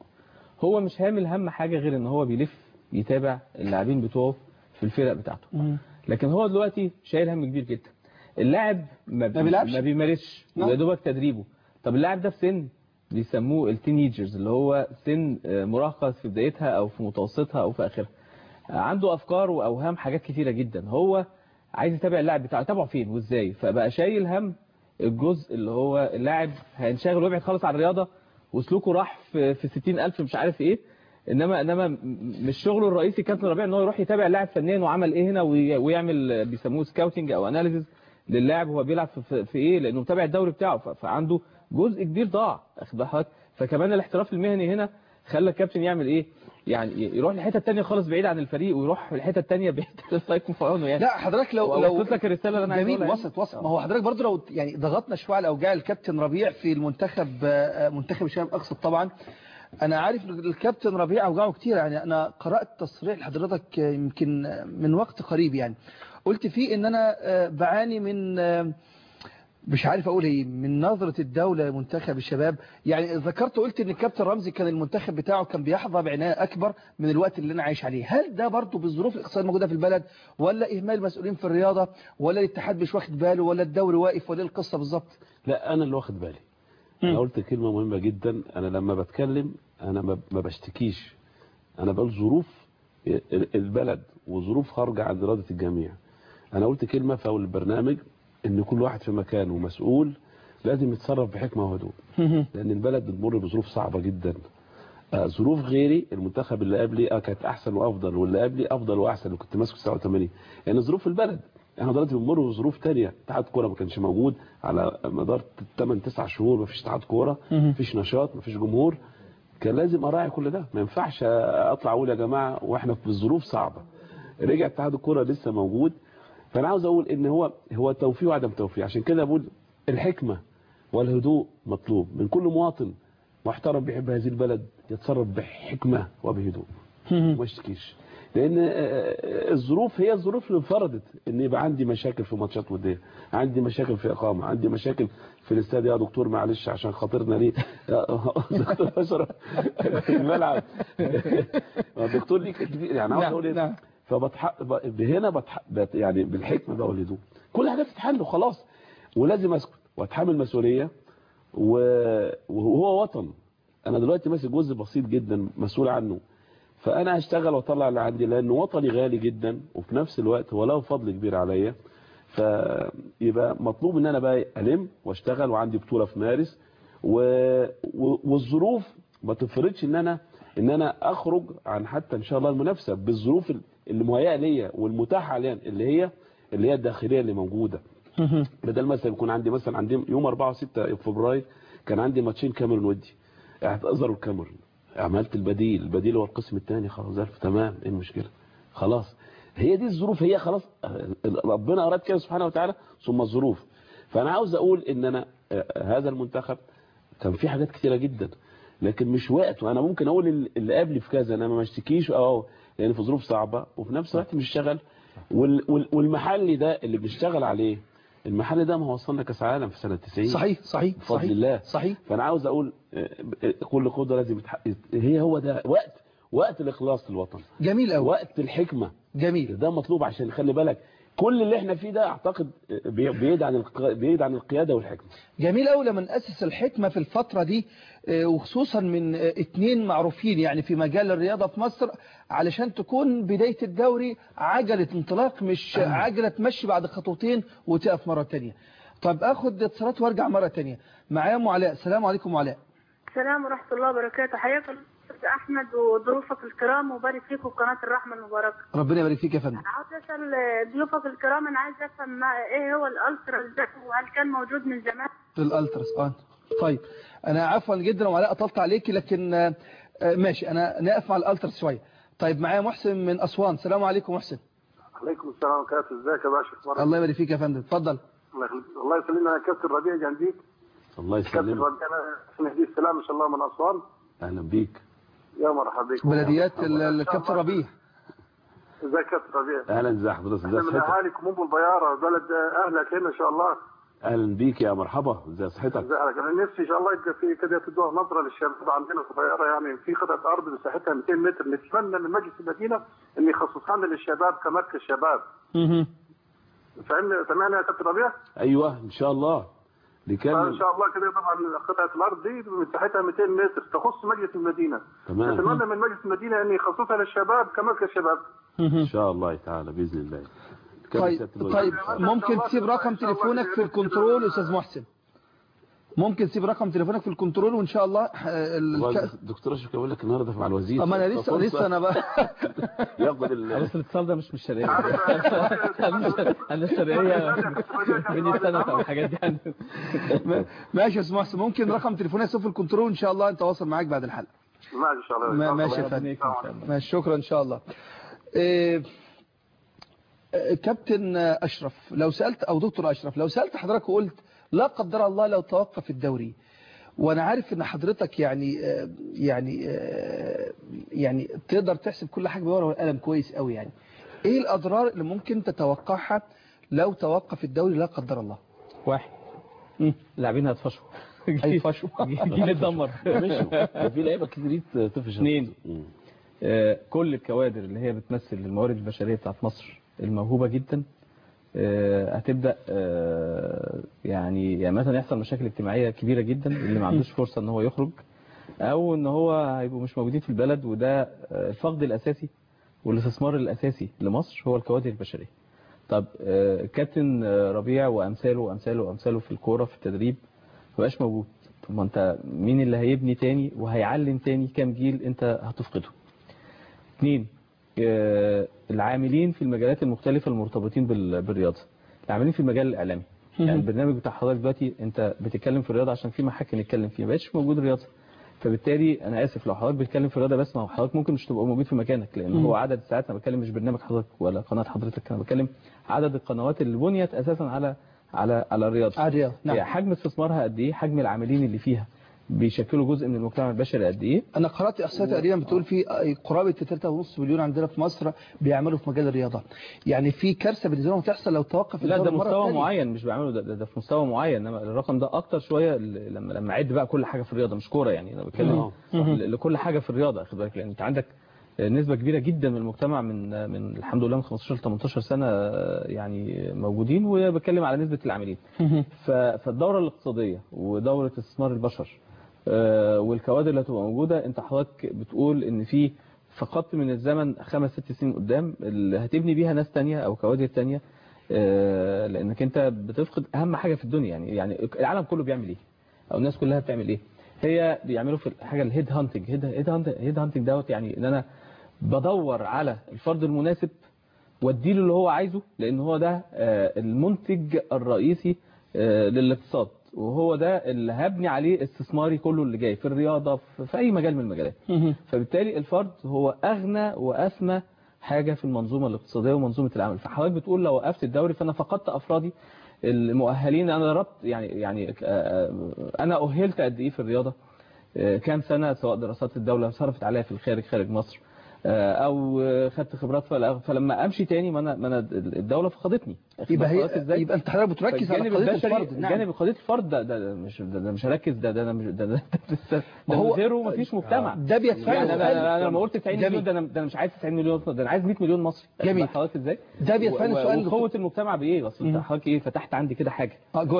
هو مش هامل هم حاجه غير ان هو بيلف يتابع اللاعبين بتوعه في الفرق بتاعته، لكن هو دلوقتي شايل هم كبير جدا. اللاعب ما بيمارسش يا دوبك تدريبه. طب اللاعب ده في سن بيسموه التينيجرز، اللي هو سن مراهقه في بدايتها او في متوسطها او في اخرها، عنده افكار واوهام حاجات كتيره جدا، هو عايز يتابع اللاعب بتاعه، يتابعه فين وازاي، فبقى شايل هم الجزء اللي هو اللاعب هينشغل ويبعد خالص عن الرياضه وسلوكه راح في 60,000 مش عارف ايه، انما مش شغله الرئيسي كابتن ربيع ان هو يروح يتابع اللاعب فنيا وعمل ايه هنا، ويعمل بيسموه سكاوتنج او اناليسيز للاعب هو بيلعب في ايه، لانه متابع الدوري بتاعه، فعنده جزء كبير ضاع اخد بالك. فكمان الاحتراف المهني هنا خلى الكابتن يعمل ايه، يعني يروح للحته الثانيه خالص بعيد عن الفريق، ويروح للحته الثانيه بعيد الله يكون في عونه يعني. لا حضرتك لو وصلت لك الرساله اللي انا عايز اقولها جميل، وصلت ما هو حضرتك برضو لو يعني ضغطنا شويه على اوجاع الكابتن ربيع في منتخب الشباب اقصد طبعا، انا عارف ان الكابتن ربيع اوجاعه كتير، يعني انا قرات تصريح لحضرتك يمكن من وقت قريب، يعني قلت فيه ان انا بعاني من مش عارف اقول ايه، من نظرة الدولة لمنتخب الشباب، يعني ذكرت قلت ان الكابتن رمزي كان المنتخب بتاعه كان بيحظى بعناية اكبر من الوقت اللي انا عايش عليه. هل ده برضه بالظروف الاقتصادية الموجودة في البلد، ولا اهمال المسؤولين في الرياضة، ولا الاتحاد مش واخد باله، ولا الدوري واقف، ولا القصة بالظبط؟ لا انا اللي واخد بالي. انا قلت كلمة مهمة جدا، انا لما بتكلم انا ما بشتكيش، انا بقول ظروف البلد وظروف خارجة عن إرادة الجميع. انا قلت كلمة في اول البرنامج ان كل واحد في مكانه مسؤول لازم يتصرف بحكمة وهدوء، لان البلد بتمر بظروف صعبة جدا. ظروف غيري المنتخب اللي قبلي كانت احسن وافضل، واللي قبلي افضل واحسن اللي كنت ماسكه 87، يعني ظروف البلد. احنا دلوقتي بنمر بظروف ثانيه، اتحاد كوره ما كانش موجود على مدار 8-9 شهور، ما فيش اتحاد كوره، ما فيش نشاط، ما فيش جمهور، كان لازم اراعي كل ده، ما ينفعش اطلع اقول يا جماعه واحنا في ظروف صعبه. رجع اتحاد الكوره لسه موجود، فانا عاوز اقول ان هو توفيق وعدم توفيق، عشان كده بقول الحكمه والهدوء مطلوب من كل مواطن محترم بيحب هذه البلد، يتصرف بحكمه وبهدوء وما يشتكيش، لان الظروف هي الظروف اللي فرضت ان يبقى عندي مشاكل في ماتشات وديه، عندي مشاكل في اقامه، عندي مشاكل في الاستاد. يا دكتور معلش عشان خاطرنا ليه دكتور اشرف الملعب الدكتور ليك يعني عاوز اقول ايه، هنا يعني بالحكمه بقى والهدوء كل حاجه تتحل وخلاص، ولازم اسكت واتحمل مسؤوليه، وهو وطن. انا دلوقتي ماسك جزء بسيط جدا مسؤول عنه، فانا هشتغل واطلع اللي عندي، لان وطني غالي جدا، وفي نفس الوقت هو له فضل كبير عليا، فيبقى مطلوب ان انا بقى الم واشتغل، وعندي بطوله في مارس، والظروف ما تفرضش ان انا اخرج عن حتى ان شاء الله المنافسه بالظروف اللي مهيئه ليا والمتاحه حاليا اللي هي الداخليه اللي موجوده. بدل مثلا يكون عندي يوم 4 و6 فبراير كان عندي ماتشين كاميرون ودي، اعتذروا الكاميرون، عملت البديل هو القسم الثاني، خلاص تمام، ايه المشكله؟ خلاص هي دي الظروف، هي خلاص ربنا اراد كده سبحانه وتعالى ثم الظروف. فانا عاوز اقول ان انا هذا المنتخب كان فيه حاجات كتيره جدا لكن مش وقت، وانا ممكن اقول اللي قبلي في كذا انا ما اشتكيش يعني في ظروف صعبه وفي نفس الوقت مش شغال. والمحلي ده اللي بنشتغل عليه، المحل ده ما وصلنا كاس عالم في سنه 90. صحيح بفضل الله. صحيح. فانا عاوز اقول كل قدره لازم هو ده وقت الاخلاص للوطن. جميل قوي. وقت الحكمه. جميل. ده مطلوب عشان خلي بالك كل اللي احنا فيه ده اعتقد بعيد عن القياده والحكمه. جميل قوي لما نأسس الحكمه في الفتره دي، وخصوصا من 2 معروفين يعني في مجال الرياضه في مصر، علشان تكون بدايه الدوري عجله انطلاق مش عجله مشي بعد خطوتين وتقف مره ثانيه. طب اخد اتصالات وارجع مره ثانيه. معايا ام علاء. السلام عليكم علاء. السلام ورحمة الله وبركاته. حياكم أحمد وضيوفك الكرام وبارك فيكم قناة الرحمة المباركة. ربنا يبارك فيك يا فندم. عاوز أسأل ضيوفك الكرام، أنا عايز أفهم إيه هو الألتراس ده وهل كان موجود من زمان؟ الألتراس طيب أنا عفوا جدا وعلاء أطلت عليكي، لكن ماشي أنا نقف مع الألتراس شوية. طيب معايا محسن من أسوان. السلام عليكم محسن. عليكم السلام ورحمة الله. ازيك يا باشا؟ الله يبارك فيك يا فندم، اتفضل. الله يسلمنا يا كابتن ربيع جنديك. الله يسلمك. كابتن ربيع نهدي السلام ان شاء الله من اسوان. اهلا بيك. يا مرحبا بك. بلديات الكابتن ربيع. ازيك كابتن ربيع؟ اهلا، ازي حضرتك؟ ازي صحتك؟ من اهاليكم ام البياره بلد اهلك هنا ان شاء الله. اهلا بيك يا مرحبا، ازي صحتك؟ ازيك؟ انا نفسي ان شاء الله يبقى في كده تدوها نظره للشباب عندنا في البياره، يعني في قطعه ارض مساحتها 200 متر، نتمنى من مجلس المدينه ان يخصصها لنا للشباب كمركز شباب. سامعني يا كابتن ربيع؟ ايوه ان شاء الله. ان شاء الله كده. طبعا قطعه الارض دي مساحتها 200 متر تخص مجلس المدينه. تمام. نتمنى من مجلس المدينه ان يخصصها للشباب كمركز شباب. ان شاء الله تعالى باذن الله. طيب ممكن تسيب رقم تليفونك في الكنترول استاذ محسن؟ ممكن تسيب رقم تليفونك في الكنترول وان شاء الله الدكتور اشرف يقول لك النهارده مع الوزير. اما انا لسه انا بقى ياخد الاتصال ده مش الشرقيه. انا الشرقيه من السنه او الحاجات دي يعني. ماشي يا استاذ محسن، ممكن رقم تليفونك في الكنترول ان شاء الله انت واصل معاك بعد الحلقه. ماشي ان شاء الله. ماشي يا فندم. ماشي شكرا ان شاء الله. كابتن أشرف لو سألت أو دكتور أشرف لو سألت حضرتك وقلت لا قدر الله لو توقف الدوري، وأنا عارف إن حضرتك يعني تقدر تحسب كل حاجة بورقة والقلم كويس قوي، يعني إيه الأضرار اللي ممكن تتوقعها لو توقف الدوري لا قدر الله؟ 1 لاعبين هتفشوا. هيفشوا. جيل اتدمر. في لعيبه كتير تفشل. 2 كل الكوادر اللي هي بتمثل الموارد البشريه بتاعت مصر الموهوبة جدا هتبدأ يعني مثلا يحصل مشاكل اجتماعية كبيرة جدا، اللي ما عندوش فرصة ان هو يخرج او ان هو هيبقوا مش موجودين في البلد، وده الفقد الاساسي والاستثمار الاساسي لمصر هو الكوادر البشرية. طب كابتن ربيع وامثاله في الكورة في التدريب مبقاش موجود. طب ما انت مين اللي هيبني تاني وهيعلم تاني كام جيل انت هتفقده؟ 2 العاملين في المجالات المختلفة المرتبطين بالرياضة، العاملين في المجال الإعلامي. يعني البرنامج بتاع حضرتك دلوقتي انت بتتكلم في الرياضة عشان في محك نتكلم فيه، ما بقتش موجود رياضة، فبالتالي انا اسف لو حضرتك بتتكلم في الرياضة بس، ما هو حضرتك ممكن مش تبقى موجود في مكانك، لان هو عدد الساعات، انا بتكلم مش برنامج حضرتك ولا قناة حضرتك، انا بتكلم عدد القنوات اللي بنيت اساسا على الرياضة. على الرياضة نعم. حجم استثمارها قد ايه، حجم العاملين اللي فيها بيشكلوا جزء من المجتمع البشري قد ايه. انا قرات احصائيات تقريبا بتقول في قرابه 3.5 مليون عندنا في مصر بيعملوا في مجال الرياضه، يعني في كارثه بالنسبه لهم تحصل لو توقف لا ده مستوى معين مش بيعملوا ده في مستوى معين، انما الرقم ده اكتر شويه لما اعد بقى كل حاجه في الرياضه مش كوره، يعني انا بتكلم لكل حاجه في الرياضه، خد بالك، لان انت عندك نسبه كبيره جدا من المجتمع من الحمد لله من 15 ل 18 سنه يعني موجودين، وبتكلم على نسبه العاملين. فالدوره الاقتصاديه ودوره استثمار البشر والكوادر اللي هتبقى موجودة، انت حضرتك بتقول ان في فقط من الزمن 5-6 سنين قدام اللي هتبني بيها ناس تانية او كوادر تانية، لانك انت بتفقد اهم حاجة في الدنيا. يعني العالم كله بيعمل ايه او الناس كلها بتعمل ايه؟ هي بيعملوا في حاجة الهيد هانتنج. هيد هانتنج دوت، يعني ان انا بدور على الفرد المناسب واديله اللي هو عايزه، لان هو ده المنتج الرئيسي للاقتصاد، وهو ده اللي هبني عليه استثماري كله اللي جاي في الرياضة في اي مجال من المجالات. فبالتالي الفرد هو اغنى واسمى حاجة في المنظومة الاقتصادية ومنظومة العمل. فحضرتك بتقول لو وقفت الدوري فانا فقدت افرادي المؤهلين. انا ضربت يعني انا اؤهلت قد ايه في الرياضة كام سنة، سواء دراسات الدولة صرفت عليها في الخارج خارج مصر او خدت خبرات، فلما امشي تاني ما انا الدولة فقدتني. يبقى انت حضرتك بتركز على قضية الفرد. نعم. جانب قضية الفرد ده مش هركز، ده انا مش ده هو غيره مفيش مجتمع. ده بيدفعني يعني انا لما قلت 90 مليون ده انا مش عايز 90 مليون، ده انا عايز 100 مليون مصري. جميل. حضرتك ازاي ده بيدفعني سؤال قوة المجتمع بايه؟ اصل حضرتك ايه فتحت عندي كده حاجة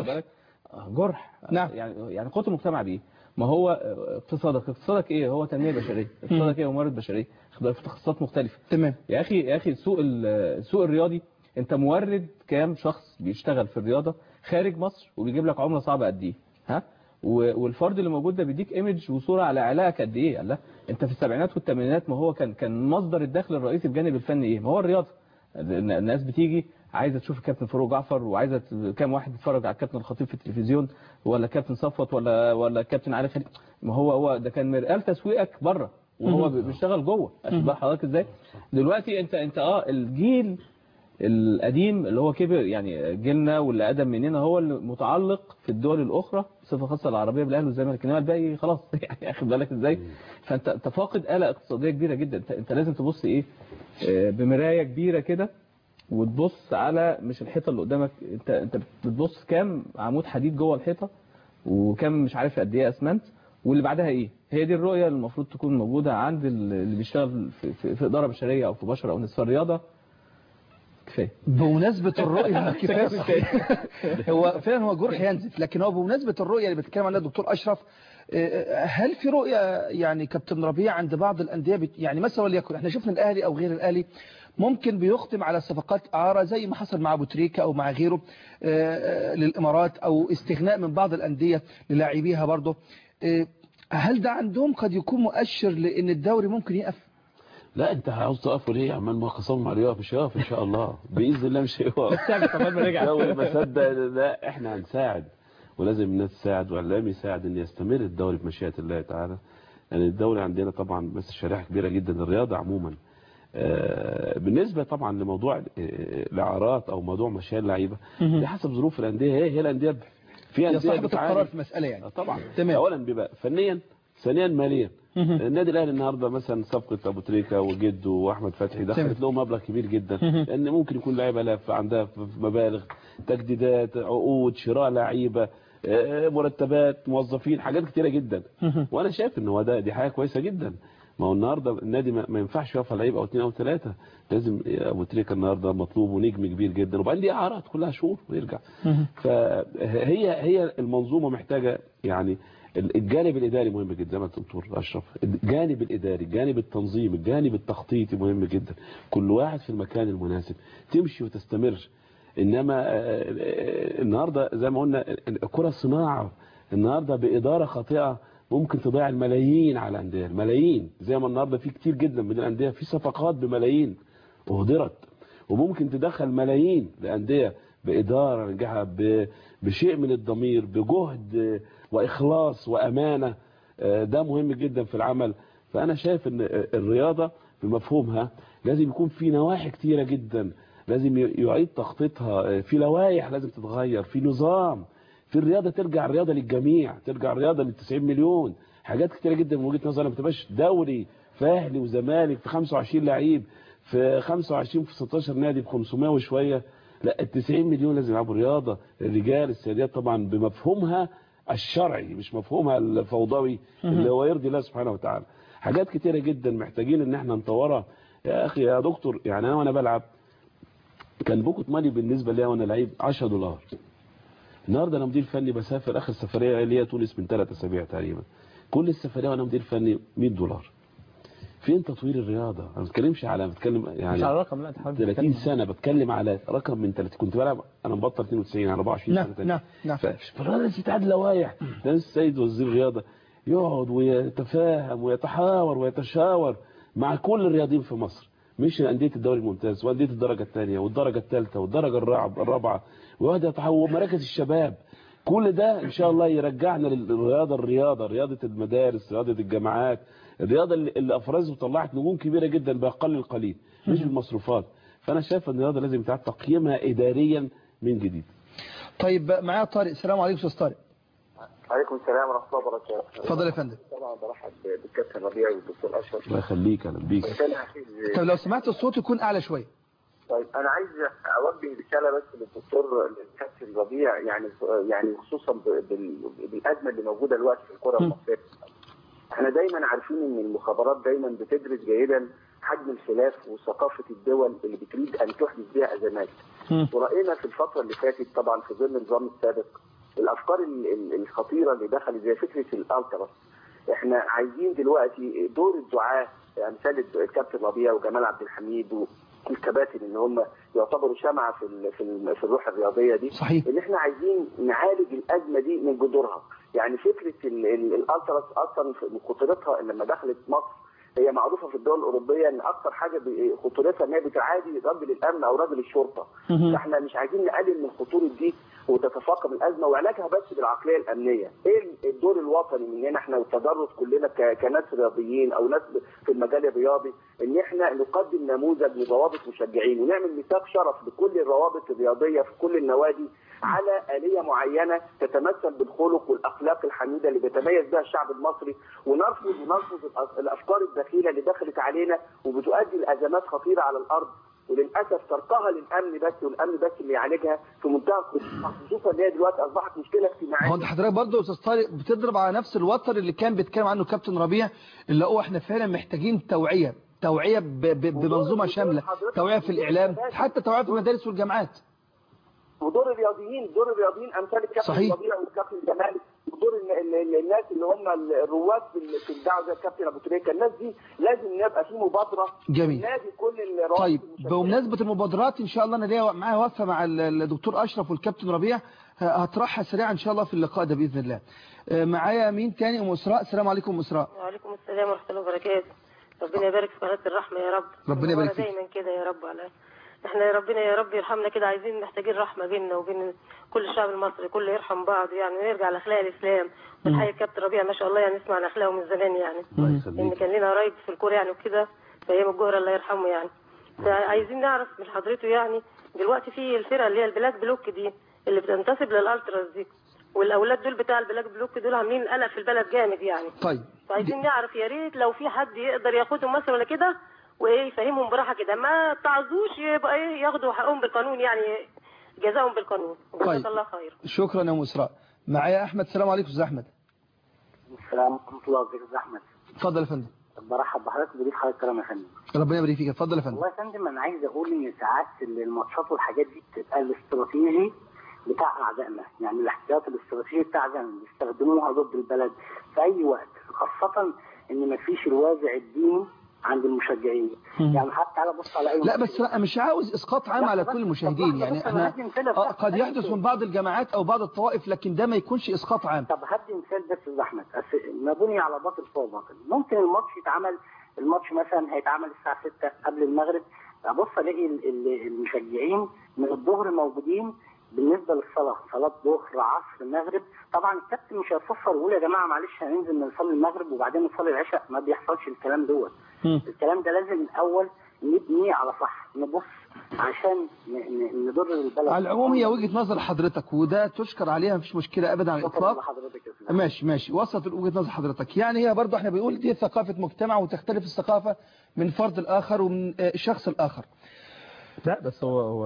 جرح. نعم. يعني قوة المجتمع بايه؟ ما هو اقتصادك ايه؟ هو تنمية بشرية. اقتصادك ايه؟ هو موارد بشرية في تخصصات مختلفة. تمام. يا اخي السوق الرياضي انت مورد كام شخص بيشتغل في الرياضة خارج مصر وبيجيب لك عملة صعبة قد ايه؟ ها؟ والفرد اللي موجود ده بيديك ايمج وصورة على علاقك قد ايه؟ الله، انت في السبعينات والثمانينات ما هو كان مصدر الدخل الرئيسي بجانب الفني ايه؟ ما هو الرياضة. الناس بتيجي عايزه تشوف الكابتن فاروق جعفر، وعايزه كام واحد يتفرج على الكابتن الخطيب في التلفزيون، ولا كابتن صفوت ولا الكابتن علي خليل. ما هو ده كان مرآة تسويقك بره وهو بيشتغل جوه. اشبه حضرتك ازاي؟ دلوقتي انت الجيل القديم اللي هو كبر، يعني جيلنا واللي قدم مننا هو اللي متعلق في الدول الاخرى بصفه خاصه العربيه بالاهلي والزمالك، انما الباقي خلاص يعني اخد بالك ازاي؟ فانت فاقد آلة اقتصاديه كبيره جدا. انت لازم تبص ايه بمرايه كبيره كده وتبص على مش الحيطه اللي قدامك، انت بتبص كام عمود حديد جوه الحيطه وكام مش عارف قد ايه اسمنت، واللي بعدها ايه. هي دي الرؤيه اللي المفروض تكون موجوده عند اللي بيشتغل في اداره بشريه او في بشر او نصف الرياضه. كفايه. بمناسبه الرؤيه كفايه. هو فعلا هو جرح ينزف، لكن هو بمناسبه الرؤيه اللي بيتكلم عنها الدكتور اشرف، هل في رؤيه يعني كابتن ربيع عند بعض الانديه يعني مثلا وليكن احنا شفنا الاهلي او غير الاهلي ممكن بيختم على صفقات اعاره زي ما حصل مع ابو تريكه او مع غيره للامارات، او استغناء من بعض الانديه للاعبيها برضه. هل ده عندهم قد يكون مؤشر لان الدوري ممكن يقف؟ لا انت عاوز تقفوا ليه؟ عمال ما خصموا مع الرياض مش هيقف ان شاء الله باذن الله مش هيقف. لو بصدق لا احنا هنساعد ولازم الناس تساعد واعلامي يساعد ان يستمر الدوري بمشيئه الله تعالى. يعني الدوري عندنا طبعا بس شريحه كبيره جدا الرياضه عموما. بالنسبه طبعا لموضوع الاعارات او موضوع مشاية اللعيبه دي حسب ظروف الانديه. هي الانديه في انديه صاحبه القرار في المساله يعني طبعا. تمام. اولا بيبقى فنيا، ثانيا ماليا. النادي الاهلي النهارده مثلا صفقه ابو تريكه وجده واحمد فتحي دخلت لهم مبلغ كبير جدا، لان ممكن يكون لعيبه عندها مبالغ تجديدات عقود شراء لعيبه مرتبات موظفين حاجات كتيره جدا. وانا شايف ان هو دي حاجه كويسه جدا. ما هو النهارده النادي ما ينفعش يقف على لعيب او 2 أو 3، لازم ابو تريكه النهارده مطلوب ونجم كبير جدا، وبعدين دي اعارات كلها شهور ويرجع. فهي المنظومه محتاجه يعني الجانب الاداري مهم جدا زي ما الدكتور اشرف، الجانب الاداري، الجانب التنظيم، الجانب التخطيطي مهم جدا. كل واحد في المكان المناسب تمشي وتستمر. انما النهارده زي ما قلنا الكره صناعه، النهارده باداره خاطئه ممكن تضيع الملايين على الانديه، الملايين. زي ما النهارده في كتير جدا من الانديه في صفقات بملايين اهدرت، وممكن تدخل ملايين لانديه باداره ناجحه بشيء من الضمير بجهد واخلاص وامانه. ده مهم جدا في العمل. فانا شايف ان الرياضه بمفهومها لازم يكون في نواحي كتيره جدا لازم يعيد تخطيطها، في لوائح لازم تتغير، في نظام في الرياضه، ترجع الرياضه للجميع، ترجع الرياضه لل90 مليون. حاجات كتيره جدا من وجهه نظري ما تبقاش دوري فاهلي وزمالك في 25 لعيب في 25 في 16 نادي ب 500 وشويه. لا ال90 مليون لازم يلعبوا رياضه، الرجال السيدات طبعا بمفهومها الشرعي مش مفهومها الفوضوي اللي هو يرضي الله سبحانه وتعالى. حاجات كتيره جدا محتاجين ان احنا نطورها. يا اخي يا دكتور يعني انا وانا بلعب كان بوكت مالي بالنسبه لي وانا لعيب $10. النهارده انا مدير فني بسافر اخر سفريه ليا تونس من 3 أسابيع تقريبا، كل السفريه وانا مدير فني $100. فين تطوير الرياضه؟ انا ما بتكلمش على بتكلم يعني مش على رقم، لا 30 سنه بتكلم على رقم من 30. كنت بلعب انا مبطل 92 على 24 سنه. نعم. فالرياضه تتعاد لوائح. ده السيد وزير الرياضه يقعد ويتفاهم ويتحاور ويتشاور مع كل الرياضيين في مصر، مش أندية الدوري الممتاز وأندية الدرجة الثانية والدرجة الثالثة والدرجة الرابعة ومراكز الشباب. كل ده إن شاء الله يرجعنا للرياضة، رياضة المدارس، رياضة الجامعات، الرياضة اللي أفرزت وطلعت نجوم كبيرة جدا بأقل القليل مش بالمصروفات. فأنا شايف أن الرياضة لازم يتعاد تقييمها إداريا من جديد. طيب معايا طارق. السلام عليكم أستاذ طارق. عليكم السلام ورحمة الله وبركاته. اتفضل يا فندم. طبعا برحب بالكابتن ربيع والدكتور أشرف. الله يخليك. أهلا بيك. طب لو سمعت الصوت يكون أعلى شوية. طيب أنا عايز أوجه رسالة بس للكابتن ربيع، يعني خصوصا بالأزمة اللي موجودة دلوقتي في الكرة المصرية. احنا دايما عارفين ان المخابرات دايما بتدرس جيدا حجم الخلاف وثقافة الدول اللي بتريد ان تحدث بها ازمات. ورأينا في الفترة اللي فاتت طبعا في ظل النظام السابق الافكار الخطيرة اللي دخلت زي فكرة الالتراس. احنا عايزين دلوقتي دور الدعاة امثال الكابتن ربيع وجمال عبد الحميد والكباتن ان هم يعتبروا شمعة في الروح الرياضية دي. صحيح. ان احنا عايزين نعالج الازمة دي من جذورها. يعني فكرة الالتراس اصلا خطورتها لما دخلت مصر هي معروفة في الدول الأوروبية ان اكثر حاجة خطورتها ان هي بتعادي رجل الامن او رجل الشرطة. فاحنا مش عايزين نقلل من خطورة دي وتتفاقم الازمة وعلاجها بس بالعقلية الامنية. ايه الدور الوطني مننا احنا والتدرج كلنا كناس رياضيين او ناس في المجال الرياضي ان احنا نقدم نموذج لضوابط مشجعين ونعمل ميثاق شرف لكل الروابط الرياضية في كل النوادي على آلية معينة تتمثل بالخلق والأخلاق الحميدة اللي بيتميز بها الشعب المصري، ونرفض الأفكار الدخيلة اللي دخلت علينا وبتؤدي لأزمات خطيرة على الأرض، وللأسف تركها للأمن بس والأمن بس اللي يعالجها في منتهى الخطورة، خصوصا ان هي دلوقتي أصبحت مشكلة اجتماعية. هو انت حضرتك برضه يا أستاذ طارق بتضرب على نفس الوتر اللي كان بيتكلم عنه كابتن ربيع، اللي هو احنا فعلا محتاجين توعية بمنظومة شاملة، توعية في الإعلام، حتى توعية في المدارس والجامعات. ودور الرياضيين امثال الكابتن ربيع والكابتن جمال، ودور الناس اللي هم الرواد في الدعوه زي الكابتن ابو تريكه، الناس دي لازم يبقى في مبادره. جميل. نادي كل الرواد. طيب بمناسبه المبادرات ان شاء الله انا ليا معايا وقفه مع الدكتور اشرف والكابتن ربيع هطرحها سريعا ان شاء الله في اللقاء ده باذن الله. معايا مين تاني؟ ام اسراء. السلام عليكم ام اسراء. وعليكم السلام ورحمه الله وبركاته. ربنا يبارك في قناه الرحمه يا رب. ربنا يبارك فيك. دايما كده يا رب. على احنا يا ربنا يا رب يرحمنا كده، عايزين محتاجين رحمه بيننا وبين كل الشعب المصري، كله يرحم بعض يعني ونرجع لاخلاق الاسلام. ونحيي الكابتن ربيع ما شاء الله يعني نسمع عن اخلاقه من زمان يعني. ان كان لنا قرايب في الكوره يعني وكده في ايام الجوهره الله يرحمه يعني. عايزين نعرف من حضرته يعني دلوقتي في الفرقه اللي هي البلاك بلوك دي اللي بتنتسب للالتراس دي، والاولاد دول بتاع البلاك بلوك دول عاملين قلق في البلد جامد يعني. طيب عايزين نعرف يا ريت لو في حد يقدر ياخدهم مثلا ولا كده وايه يفهمهم براحه كده، ما تعظوش يبقى ايه ياخدوا حقهم بالقانون يعني جزاهم بالقانون. طيب الله خير. شكرا يا ام اسراء. معايا احمد. السلام عليكم استاذ احمد. السلام ورحمه الله وبركاته. احمد اتفضل يا فندم. برحب بحضرتك وبضيف حضرتك كلام يا فندم. ربنا يبارك فيك. اتفضل يا فندم. والله يا فندم انا عايز اقول ان ساعات الماتشات والحاجات دي بتبقى الاستراتيجي بتاع اعدائنا، يعني الاحتياط الاستراتيجي بتاع اعدائنا بيستخدموها ضد البلد في اي وقت، خاصه ان مفيش الوازع الديني عند المشجعين. يعني حتى على بص على اي لا بس انا مش عاوز اسقاط عام على كل المشاهدين، يعني احنا قد يحدث من بعض الجماعات او بعض الطوائف، لكن ده ما يكونش اسقاط عام. طب هدي مثال بس يا احمد، ما بني على باطل فوق باطل. ممكن الماتش يتعمل، الماتش مثلا هيتعمل الساعه 6 قبل المغرب، ابص الاقي المشجعين من الظهر موجودين بالنسبه للصلاه، صلاه ظهر عصر مغرب. طبعا الكابتن مش هيفسر ويقول يا جماعه معلش هننزل نصلي المغرب وبعدين نصلي العشاء، ما بيحصلش الكلام دوت. الكلام ده لازم الاول نبنيه على صح، نبص عشان نضر البلد. على العموم هي وجهه نظر حضرتك وده تشكر عليها، مفيش مشكله ابدا على الاطلاق. ماشي وصلت وجهه نظر حضرتك. يعني هي برضه احنا بنقول دي ثقافه مجتمع وتختلف الثقافه من فرد الاخر ومن الشخص الاخر. لا بس هو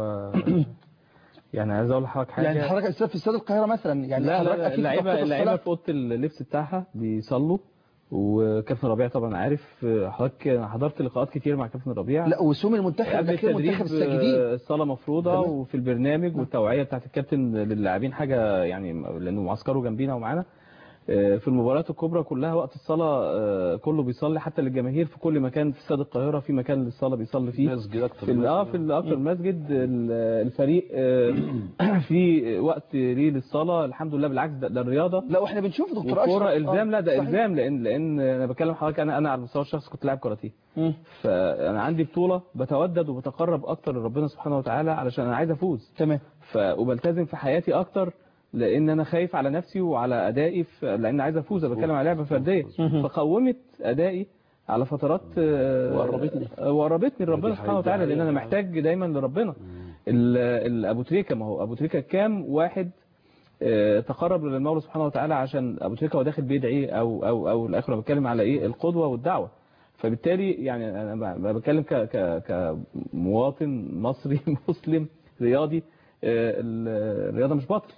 يعني عايز اقول لحضرتك حاجه. يعني حضرتك في استاد القاهره مثلا يعني لا اللعيبه في اوضه اللبس بتاعها بيصلوا، وكابتن ربيع طبعا عارف، حضرتك حضرت لقاءات كتير مع كابتن ربيع. لا وسوم المنتخب قبل التدريب الصلاه مفروضه وفي البرنامج والتوعيه بتاعت الكابتن للاعبين حاجه يعني، لانه معسكره جنبينا ومعانا. في المباريات الكبرى كلها وقت الصلاة كله بيصلي، حتى للجماهير في كل مكان في استاد القاهرة في مكان للصلاة بيصلي فيه، مسجد اكتر في اكتر مسجد. الفريق في وقت ليه للصلاة الحمد لله. بالعكس ده الرياضة. لا واحنا بنشوف دكتور اشرف الكوره الزام. لا ده صحيح. الزام، لان انا بكلم حضرتك، انا على المستوى الشخصي كنت لاعب كاراتيه، فانا عندي بطوله بتودد وبتقرب اكتر لربنا سبحانه وتعالى علشان انا عايز افوز. تمام. وبلتزم في حياتي اكتر لان انا خايف على نفسي وعلى ادائي، لان عايز افوز. انا بتكلم على لعبه فرديه، فقومت ادائي على فترات وقربتني لربنا سبحانه وتعالى، لان انا محتاج دايما لربنا. ابو تريكه، ما هو ابو تريكه كام واحد تقرب للمولى سبحانه وتعالى عشان ابو تريكه وهو داخل بيدعي او الاخر. انا بتكلم على ايه؟ القدوه والدعوه. فبالتالي يعني انا بتكلم كمواطن مصري مسلم رياضي. الرياضه مش باطل،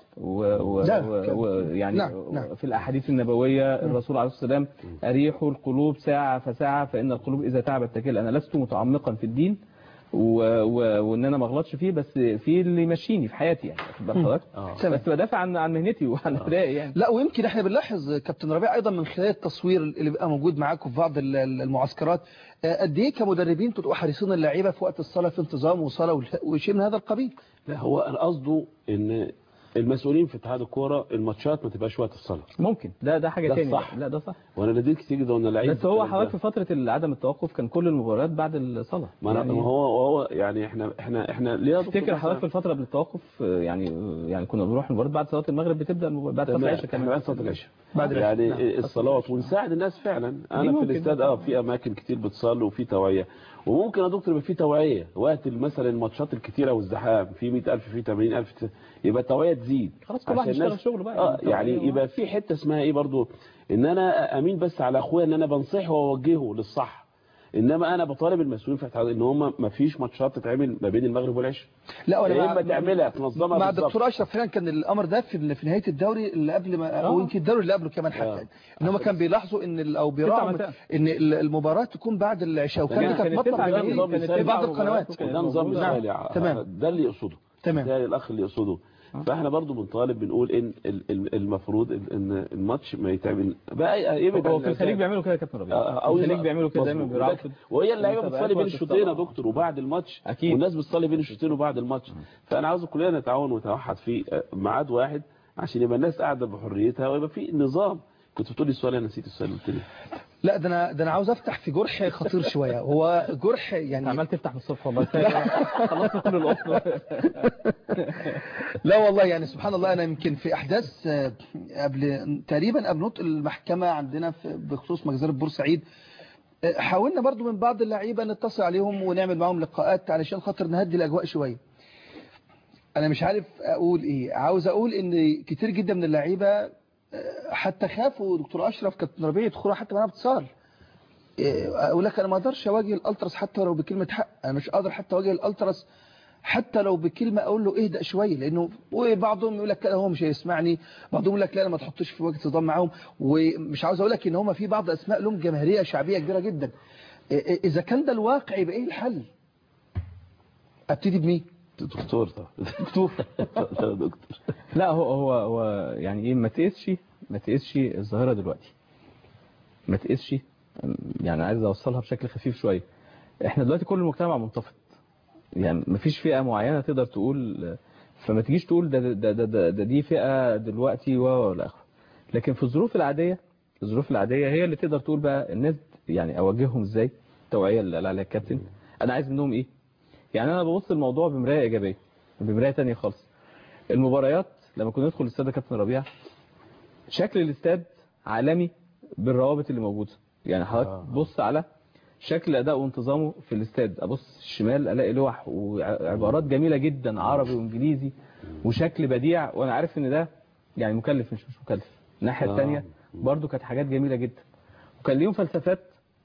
ويعني نعم. في الاحاديث النبويه الرسول عليه الصلاه والسلام اريحوا القلوب ساعه فساعه فان القلوب اذا تعبت تكل. انا لست متعمقا في الدين وان انا ما اغلطش فيه، بس في اللي يمشيني في حياتي يعني بس بدافع عن مهنتي وعن ادائي يعني. لا ويمكن احنا بنلاحظ كابتن ربيع ايضا من خلال التصوير اللي بيبقى موجود معاكم في بعض المعسكرات قد ايه كمدربين تبقوا حريصين اللعيبه في وقت الصلاه في انتظام وصلاه وشيء من هذا القبيل. لا هو انا قصده ان المسؤولين في اتحاد الكوره الماتشات ما تبقاش وقت الصلاه. ممكن ده حاجه ثانيه. صح. لا ده صح. وانا ناديت كتير جدا وانا لعيب. بس هو حضرتك في فتره عدم التوقف كان كل المباريات بعد الصلاه. ما يعني هو يعني احنا ليه تفتكر حضرتك في الفتره قبل التوقف يعني كنا بنروح المباريات بعد صلاه المغرب بتبدا بعد صلاه العشاء كمان. بعد صلاه العشاء يعني الصلوات ونساعد الناس فعلا. انا في الاستاد في اماكن كتير بتصلي وفي توعيه، وممكن يا دكتور يبقى في توعيه وقت مثلا الماتشات الكتيره والزحام في 100,000 في 80,000 يبقى التوعيه تزيد. خلاص كل واحد يشتغل شغله بقى. يعني يبقى في حته اسمها ايه برضو، ان انا امين بس على اخويا ان انا بنصحه واوجهه للصح، انما انا بطالب المسؤولين في الاتحاد ان هم ما فيش ماتشات تتعمل ما بين المغرب والعشاء. لا ولا اما تعملها تنظمها مع الدكتور اشرف فعلا كان الامر ده في نهايه الدوري اللي قبل ما او يمكن الدوري اللي قبله كمان حتى ان هم كان بيلاحظوا ان او بيراعوا ان المباراه تكون بعد العشاء، وكان كانت مطلب في بعض القنوات. ده نظام مثالي. تمام. ده اللي يقصده. تمام. ده الاخ اللي يقصده. فاحنا برضو بنطالب بنقول ان المفروض ان الماتش ما يتعمل بقى يبقى هو في الخليج بيعملوا كده يا كابتن ربيع. او الخليج بيعملوا كده دايما بيراعوا. وهي اللعيبه بتصلي بين الشوطين يا دكتور وبعد الماتش، والناس بتصلي بين الشوطين وبعد الماتش. فانا عاوز كلنا نتعاون ونتوحد في ميعاد واحد عشان يبقى الناس قاعده بحريتها ويبقى في نظام. كنت بتقولي السؤال انا نسيت السؤال قلت لي. لا ده انا عاوز افتح في جرح خطير شويه. هو جرح يعني عمال تفتح من الصبح والله. خلصت كل الاسره. لا والله يعني سبحان الله. انا يمكن في احداث تقريبا قبل نطق المحكمه عندنا بخصوص مجزره بورسعيد حاولنا برضو من بعض اللعيبه نتصل عليهم ونعمل معاهم لقاءات علشان خاطر نهدي الاجواء شويه. انا مش عارف اقول ايه. عاوز اقول ان كتير جدا من اللعيبه حتى خافوا دكتور اشرف كابتن ربيع يدخلوا حتى معانا باتصال. اقول لك انا ما اقدرش اواجه الالتراس حتى لو بكلمه حق. انا مش قادر حتى اواجه الالتراس حتى لو بكلمه اقول له اهدأ شويه، لانه وبعضهم يقول لك لا هو مش هيسمعني، بعضهم يقول لك لا ما تحطش في وجه صدام معاهم. ومش عاوز اقول لك ان هم في بعض اسماء لهم جماهيريه شعبيه كبيره جدا. اذا كان ده الواقع يبقى ايه الحل؟ ابتدي بمين؟ دكتور. دكتور. لا هو يعني ايه ما تقيسش الظاهره دلوقتي. ما تقيسش يعني عايز اوصلها بشكل خفيف شويه. احنا دلوقتي كل المجتمع منتفض. يعني ما فيش فئه معينه تقدر تقول، فما تجيش تقول ده دي فئه دلوقتي ولا اخره. لكن في الظروف العاديه هي اللي تقدر تقول بقى الناس يعني اوجههم ازاي. التوعيه اللي قال عليها الكابتن انا عايز منهم ايه. يعني انا ببص الموضوع بمرايه ايجابيه بمرايه ثانيه خالص. المباريات لما كنا ندخل الاستاد كابتن ربيع شكل الاستاد عالمي بالروابط اللي موجوده. يعني حضرتك بص على شكل اداء وانتظامه في الاستاد، ابص الشمال الاقي لوح وعبارات جميله جدا عربي وانجليزي وشكل بديع، وانا عارف ان ده يعني مكلف مش مكلف. الناحيه الثانيه برضو كانت حاجات جميله جدا وكان ليهم فلسفات.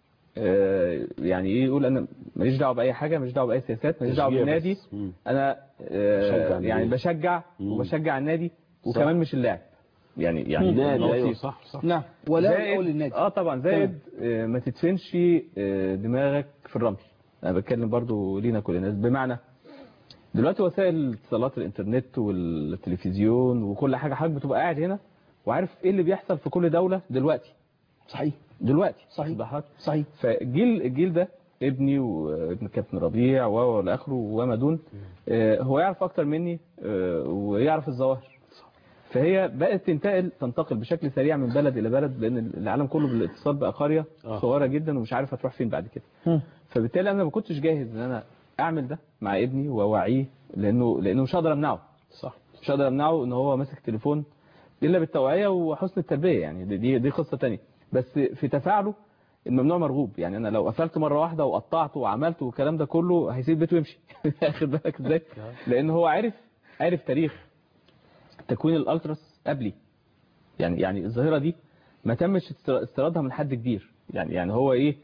يعني ايه يقول انا ماليش دعوه باي حاجه، ماليش دعوه باي سياسات، ماليش دعوه بالنادي. انا يعني بشجع وبشجع النادي وكمان مش اللاعب. يعني النادي ايوه صح نعم ولا اقول النادي طبعا زائد ما تدفنش دماغك في الرمل. انا بتكلم برضو لينا كلنا. بمعنى دلوقتي وسائل اتصالات الانترنت والتلفزيون وكل حاجه حضرتك بتبقى قاعد هنا وعارف ايه اللي بيحصل في كل دولة دلوقتي. صحيح دلوقتي صحيح صحيح. فالجيل ده ابني وابن كابتن ربيع والى اخره وما دون، هو يعرف اكتر مني ويعرف الظواهر. فهي بقت تنتقل بشكل سريع من بلد الى بلد، لان العالم كله بالاتصال بقى قريه صغيره جدا ومش عارف هتروح فين بعد كده. فبالتالي انا ما كنتش جاهز ان انا اعمل ده مع ابني واوعيه، لانه مش هقدر امنعه. صح، مش هقدر امنعه ان هو ماسك تليفون الا بالتوعيه وحسن التربيه، يعني دي قصه ثانيه. بس في تفاعله الممنوع مرغوب. يعني انا لو قفلت مره واحده وقطعته وعملت والكلام ده كله هيسيب بيته ويمشي. واخد بالك ازاي؟ لان هو عارف تاريخ تكوين الالتراس قبلي. يعني الظاهره دي ما تمش استيرادها من حد كبير. يعني هو ايه،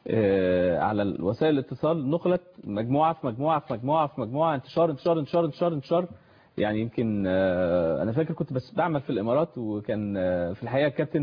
على وسائل الاتصال نقلت مجموعه في مجموعه في مجموعه في مجموعه، انتشار انتشار انتشار انتشار انتشار. يعني يمكن انا فاكر كنت بس بعمل في الامارات، وكان في الحقيقه الكابتن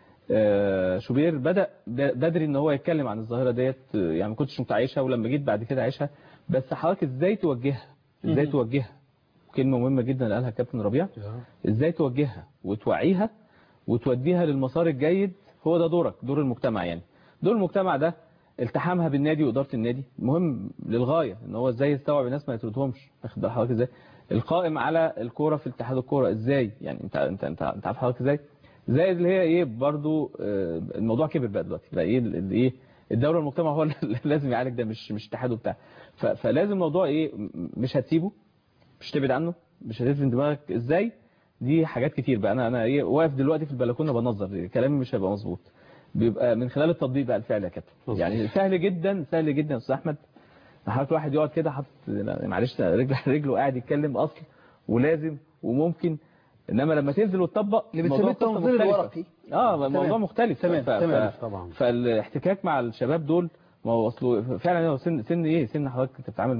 شوبير بدأ بدري ان هو يتكلم عن الظاهره ديت. يعني ما كنتش متعايشها، ولما جيت بعد كده عايشها. بس حضرتك ازاي توجهها كلمه مهمه جدا اللي قالها الكابتن ربيع، ازاي توجهها وتوعيها وتوديها للمسار الجيد. هو ده دورك، دور المجتمع. يعني دور المجتمع ده التحامها بالنادي واداره النادي مهم للغايه، ان هو ازاي يستوعب الناس ما يطردهمش. واخد بال حضرتك ازاي؟ القائم على الكوره في اتحاد الكوره ازاي، يعني انت عارف حضرتك ازاي؟ زائد اللي هي ايه برضو، الموضوع كبر بقى دلوقتي، بقى ايه الدوله والمجتمع هو اللي لازم يعالج ده، مش اتحاد وبتاع. فلازم الموضوع ايه، مش هتسيبه، مش تبعد عنه، مش هتدفن دماغك ازاي. دي حاجات كتير بقى. انا ايه واقف دلوقتي في البلكونه بنظر، كلامي مش هيبقى مظبوط. بيبقى من خلال التطبيق بقى الفعل يا كابتن. يعني سهل جدا سهل جدا يا استاذ احمد. حضرتك واحد يقعد كده حاطط معلش رجله قاعد يتكلم اصل ولازم وممكن، انما لما تنزل وتطبق اللي بنسميه التنظير الورقي موضوع مختلف. تمام طبعا. فالاحتكاك مع الشباب دول، ما هو اصله فعلا هو سن ايه، سن حضرتك بتتعامل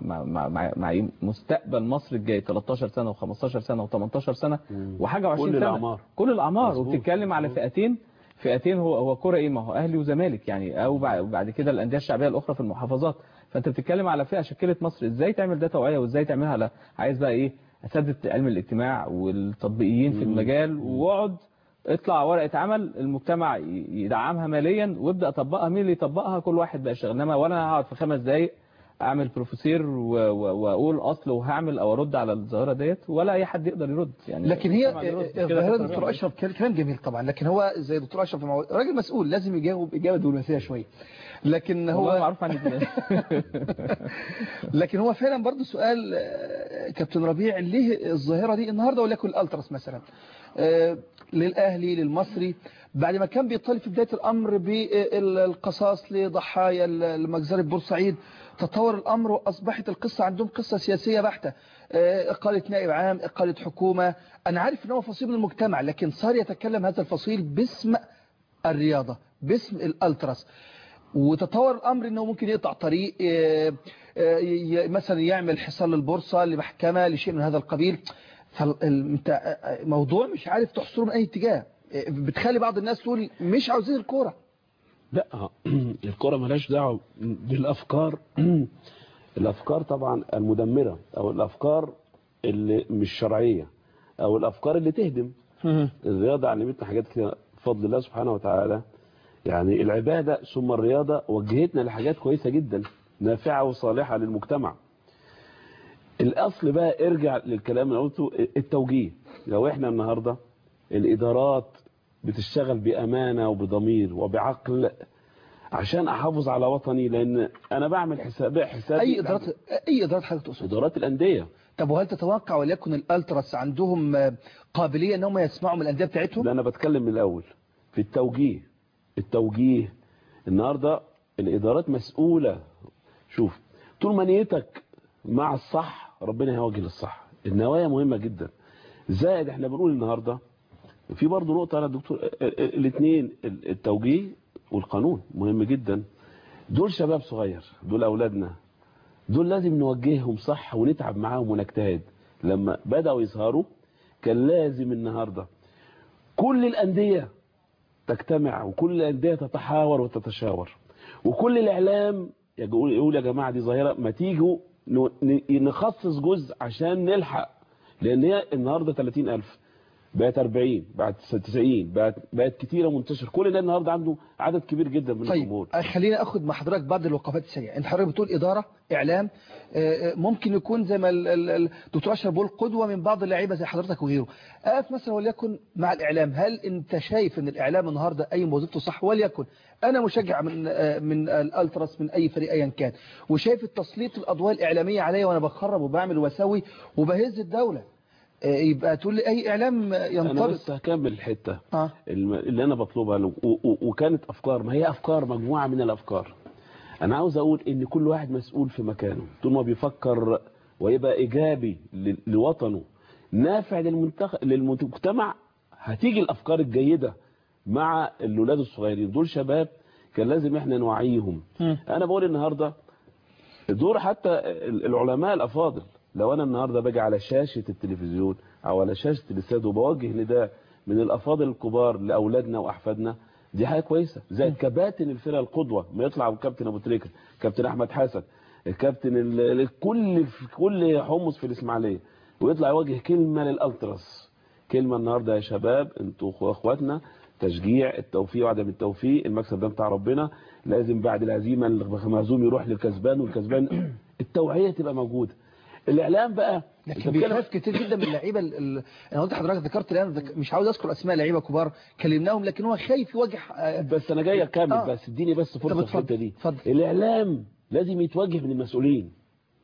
مع مستقبل مصر الجاي 13 سنه و15 سنه و18 سنه وحاجه و20 سنه، كل الاعمار. وبتتكلم على فئتين هو كوره ايه، ما هو اهلي وزمالك يعني، او بعد كده الانديه الشعبيه الاخرى في المحافظات. فانت بتتكلم على فئه شكلت مصر، ازاي تعمل ده توعيه وازاي تعملها على عايز بقى ايه، اساتذه علم الاجتماع والتطبيقيين في المجال، واقعد اطلع ورقه عمل المجتمع يدعمها ماليا وابدا اطبقها. مين اللي يطبقها؟ كل واحد بقى شغال. انما وانا هقعد في 5 دقائق اعمل بروفيسور واقول اصل وهعمل او ارد على الظاهره ديت، ولا اي حد يقدر يرد. يعني لكن هي ظاهره دكتور اشرف كلام جميل طبعا، لكن هو زي دكتور اشرف راجل مسؤول لازم يجاوب اجابه دبلوماسيه شويه. لكن هو معروف عني لكن هو فعلا برضه سؤال كابتن ربيع، ليه الظاهره دي النهارده وليكن الالتراس مثلا للاهلي للمصري بعد ما كان بيطالب في بدايه الامر بالقصاص لضحايا المجزره بورسعيد، تطور الامر واصبحت القصه عندهم قصه سياسيه بحته، اقاله نائب عام، اقاله حكومه. انا عارف ان هو فصيل من المجتمع، لكن صار يتكلم هذا الفصيل باسم الرياضه، باسم الالتراس. وتطور الامر انه ممكن يقطع طريق، مثلا يعمل حصار للبورصه، لمحكمه، لشيء من هذا القبيل. فانت موضوع مش عارف تحصره من اي اتجاه، بتخلي بعض الناس تقول مش عاوزين الكوره. لا الكوره مالهاش دعوه بالافكار. الافكار طبعا المدمره، او الافكار اللي مش شرعيه، او الافكار اللي تهدم. الرياضه علمتنا حاجات كتير بفضل الله سبحانه وتعالى. يعني العباده ثم الرياضه وجهتنا لحاجات كويسه جدا نافعه وصالحه للمجتمع. الاصل بقى ارجع للكلام اللي قلته، التوجيه. لو احنا النهارده الادارات بتشتغل بامانه وبضمير وبعقل عشان احافظ على وطني، لان انا بعمل حساب اي ادارات حضرتك تقصد؟ ادارات الانديه. طب وهل تتوقع وليكن الالتراس عندهم قابليه ان هم يسمعوا من الانديه بتاعتهم؟ لا انا بتكلم من الاول في التوجيه. النهارده الادارات مسؤوله. شوف، طول ما نيتك مع الصح ربنا هيوجه للصح. النوايا مهمه جدا. زائد احنا بنقول النهارده في برضه نقطه على الدكتور، الاثنين التوجيه والقانون مهم جدا. دول شباب صغير، دول اولادنا، دول لازم نوجههم صح ونتعب معاهم ونجتهد. لما بداوا يظهروا كان لازم النهارده كل الانديه تجتمع، وكل الانديه تتحاور وتتشاور، وكل الاعلام يقول يا جماعه دي ظاهره، ما تيجوا نخصص جزء عشان نلحق. لان هي النهارده 30,000 بقت 40 بقت 90 بقت كتيره منتشر. كل ده النهارده عنده عدد كبير جدا من الجمهور. خلينا اخد مع حضرتك بعض الوقفات السريعه. انت حضرتك بتقول اداره اعلام، ممكن يكون زي ما الدكتور اشرف بيقول قدوه من بعض اللعيبه زي حضرتك وغيره. اقف مثلا وليكن مع الاعلام، هل انت شايف ان الاعلام النهارده اي وظيفته صح؟ وليكن انا مشجع من الالتراس من اي فريق ايا كان، وشايف التسليط الاضواء الاعلاميه عليا وانا بخرب وبعمل واسوي وبهز الدوله، يبقى تقول لي اي اعلام ينطبق؟ انا بس هكمل الحته اللي انا بطلبها وكانت افكار، ما هي افكار مجموعه من الافكار. انا عاوز اقول ان كل واحد مسؤول في مكانه، طول ما بيفكر ويبقى ايجابي لوطنه نافع للمجتمع هتيجي الافكار الجيده مع الاولاد الصغيرين. دول شباب كان لازم احنا نوعيهم. انا بقول النهارده دور حتى العلماء الافاضل. لو انا النهارده باجي على شاشه التلفزيون او على شاشه الاستاد وبوجه نداء من الافاضل الكبار لاولادنا واحفادنا، دي حاجه كويسه. زي كباتن الفرقه القدوه ما يطلع الكابتن ابو تريكه، كابتن احمد حسن، الكابتن كل حمص في الاسماعيليه، ويطلع يوجه كلمه للالتراس، كلمه النهارده يا شباب انتوا اخواتنا، تشجيع، التوفيق وعدم التوفيق، المكسب ده بتاع ربنا، لازم بعد الهزيمه المهزوم يروح للكسبان والكسبان. التوعيه تبقى موجوده. الاعلام بقى لكن بيخاف كتير جدا من اللعيبه. انا قلت حضرتك ذكرت الان، مش عاوز اذكر اسماء لعيبه كبار كلمناهم، لكن هو خايف يواجه. بس انا جاي اكمل بس اديني بس فرصه في الحته دي. الاعلام لازم يتوجه من المسؤولين،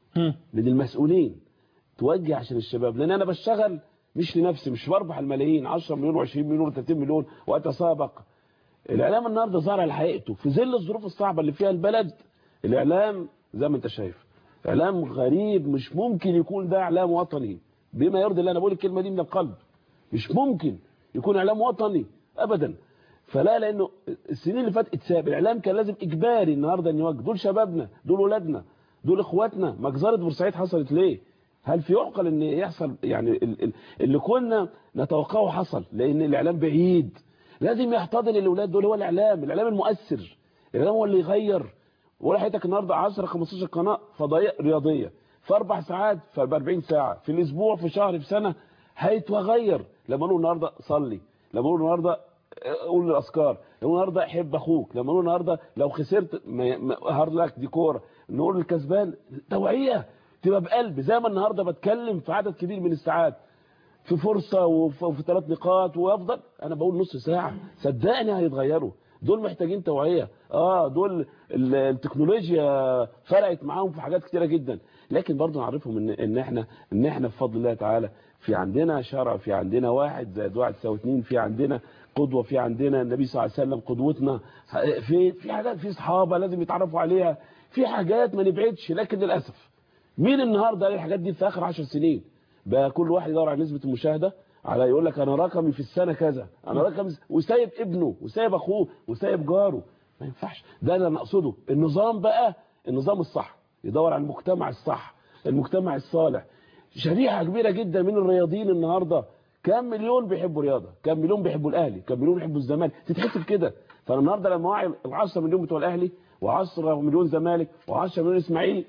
من المسؤولين توجه عشان الشباب، لان انا بشتغل مش لنفسي، مش بربح الملايين 10 مليون و20 مليون و30 مليون واتسابق. الاعلام النهارده ظهر على حقيقته في ظل الظروف الصعبه اللي فيها البلد. الاعلام زي ما انت شايف اعلام غريب، مش ممكن يكون ده اعلام وطني بما يرضي الله. انا بقول الكلمه دي من القلب، مش ممكن يكون اعلام وطني ابدا. فلا، لانه السنين اللي فاتت اتساب الاعلام، كان لازم اجباري النهارده ان يوجه. دول شبابنا، دول ولادنا، دول اخواتنا. مجزره بورسعيد حصلت ليه؟ هل في يعقل ان يحصل يعني اللي كنا نتوقعه حصل؟ لان الاعلام بعيد، لازم يحتضن الاولاد دول. هو الاعلام المؤثر، الاعلام هو اللي يغير. ولا حياتك النهارده 10 15 قناه فضائيه رياضيه في 4 ساعات، في 40 ساعه، في الاسبوع، في شهر، في سنه، هيتغير. لما نقول النهارده صلي، لما نقول النهارده قول الاذكار، لما نقول النهارده حب اخوك، لما نقول النهارده لو خسرت هارد لك دي كوره، نقول الكسبان. توعيه تبقى بقلب، زي ما النهارده بتكلم في عدد كبير من الساعات في فرصه وفي 3 نقاط وافضل، انا بقول نص ساعه، صدقني هيتغيروا. دول محتاجين توعيه. دول التكنولوجيا فرقت معاهم في حاجات كتيره جدا، لكن برضه نعرفهم ان احنا بفضل الله تعالى في عندنا شرع، في عندنا 1 زائد 1 يساوي 2، في عندنا قدوه، في عندنا النبي صلى الله عليه وسلم قدوتنا، في حاجات، في صحابه لازم يتعرفوا عليها، في حاجات ما نبعدش. لكن للاسف مين النهارده قال الحاجات دي في اخر 10 سنين؟ بقى كل واحد يدور على نسبه المشاهده، على يقول لك انا رقمي في السنه كذا، انا رقمي، وسايب ابنه وسايب اخوه وسايب جاره. ما ينفعش. ده اللي انا اقصده. النظام بقى، النظام الصح يدور على المجتمع الصح، المجتمع الصالح. شريحه كبيره جدا من الرياضيين النهارده، كام مليون بيحبوا رياضه، كام مليون بيحبوا الاهلي، كام مليون بيحبوا الزمالك، تتحسب كده. فانا النهارده لما اوعي ال10 مليون بتوع الاهلي و10 مليون زمالك و10 مليون اسماعيلي،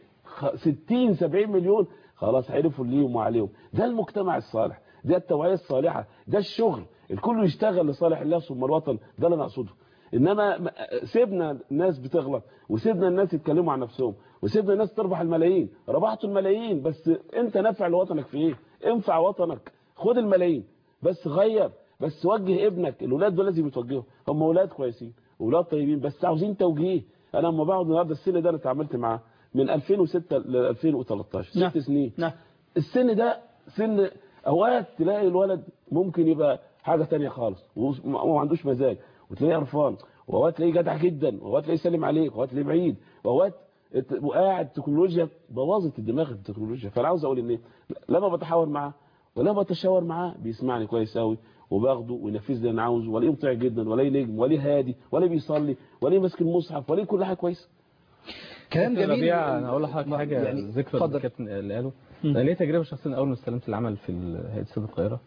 60 70 مليون خلاص عرفوا ليهم وعليهم. ده المجتمع الصالح، ده التوعيه الصالحه، ده الشغل، الكل يشتغل لصالح الله ثم الوطن. ده اللي انا اقصده. انما سيبنا الناس بتغلط، وسيبنا الناس يتكلموا عن نفسهم، وسيبنا الناس تربح الملايين. ربحتوا الملايين، بس انت نافع لوطنك في ايه؟ انفع وطنك، خد الملايين بس غير، بس وجه ابنك. الاولاد دول لازم يتوجهوا، هم اولاد كويسين، اولاد طيبين، بس عاوزين توجيه. انا لما بقعد النهارده السن ده انا اتعاملت معاه من 2006 ل 2013 6 سنين. السن ده سن اوقات تلاقي الولد ممكن يبقى حاجه ثانيه خالص وما عندوش مزاج، وتلاقيه قرفان، واوقات تلاقيه جدع جدا، واوقات تلاقيه سلم عليك، واوقات تلاقيه بعيد، واوقات وقاعد تكنولوجيا بوظت الدماغ التكنولوجيا. فانا عاوز اقول ان لما بتحاور معاه ولما بتشاور معاه بيسمعني كويس قوي، وباخده وينفذ اللي انا عاوزه، ولا مطيع جدا، ولا نجم، ولا هادي، ولا بيصلي، ولا ماسك المصحف، ولا كل حاجه كويسه. كلام جميل. انا اقول لحضرتك حاجه يعني ذكرى الكابتن اللي قاله. انا ليه تجربه شخصيه اول ما استلمت العمل في هيئه استاد القاهره،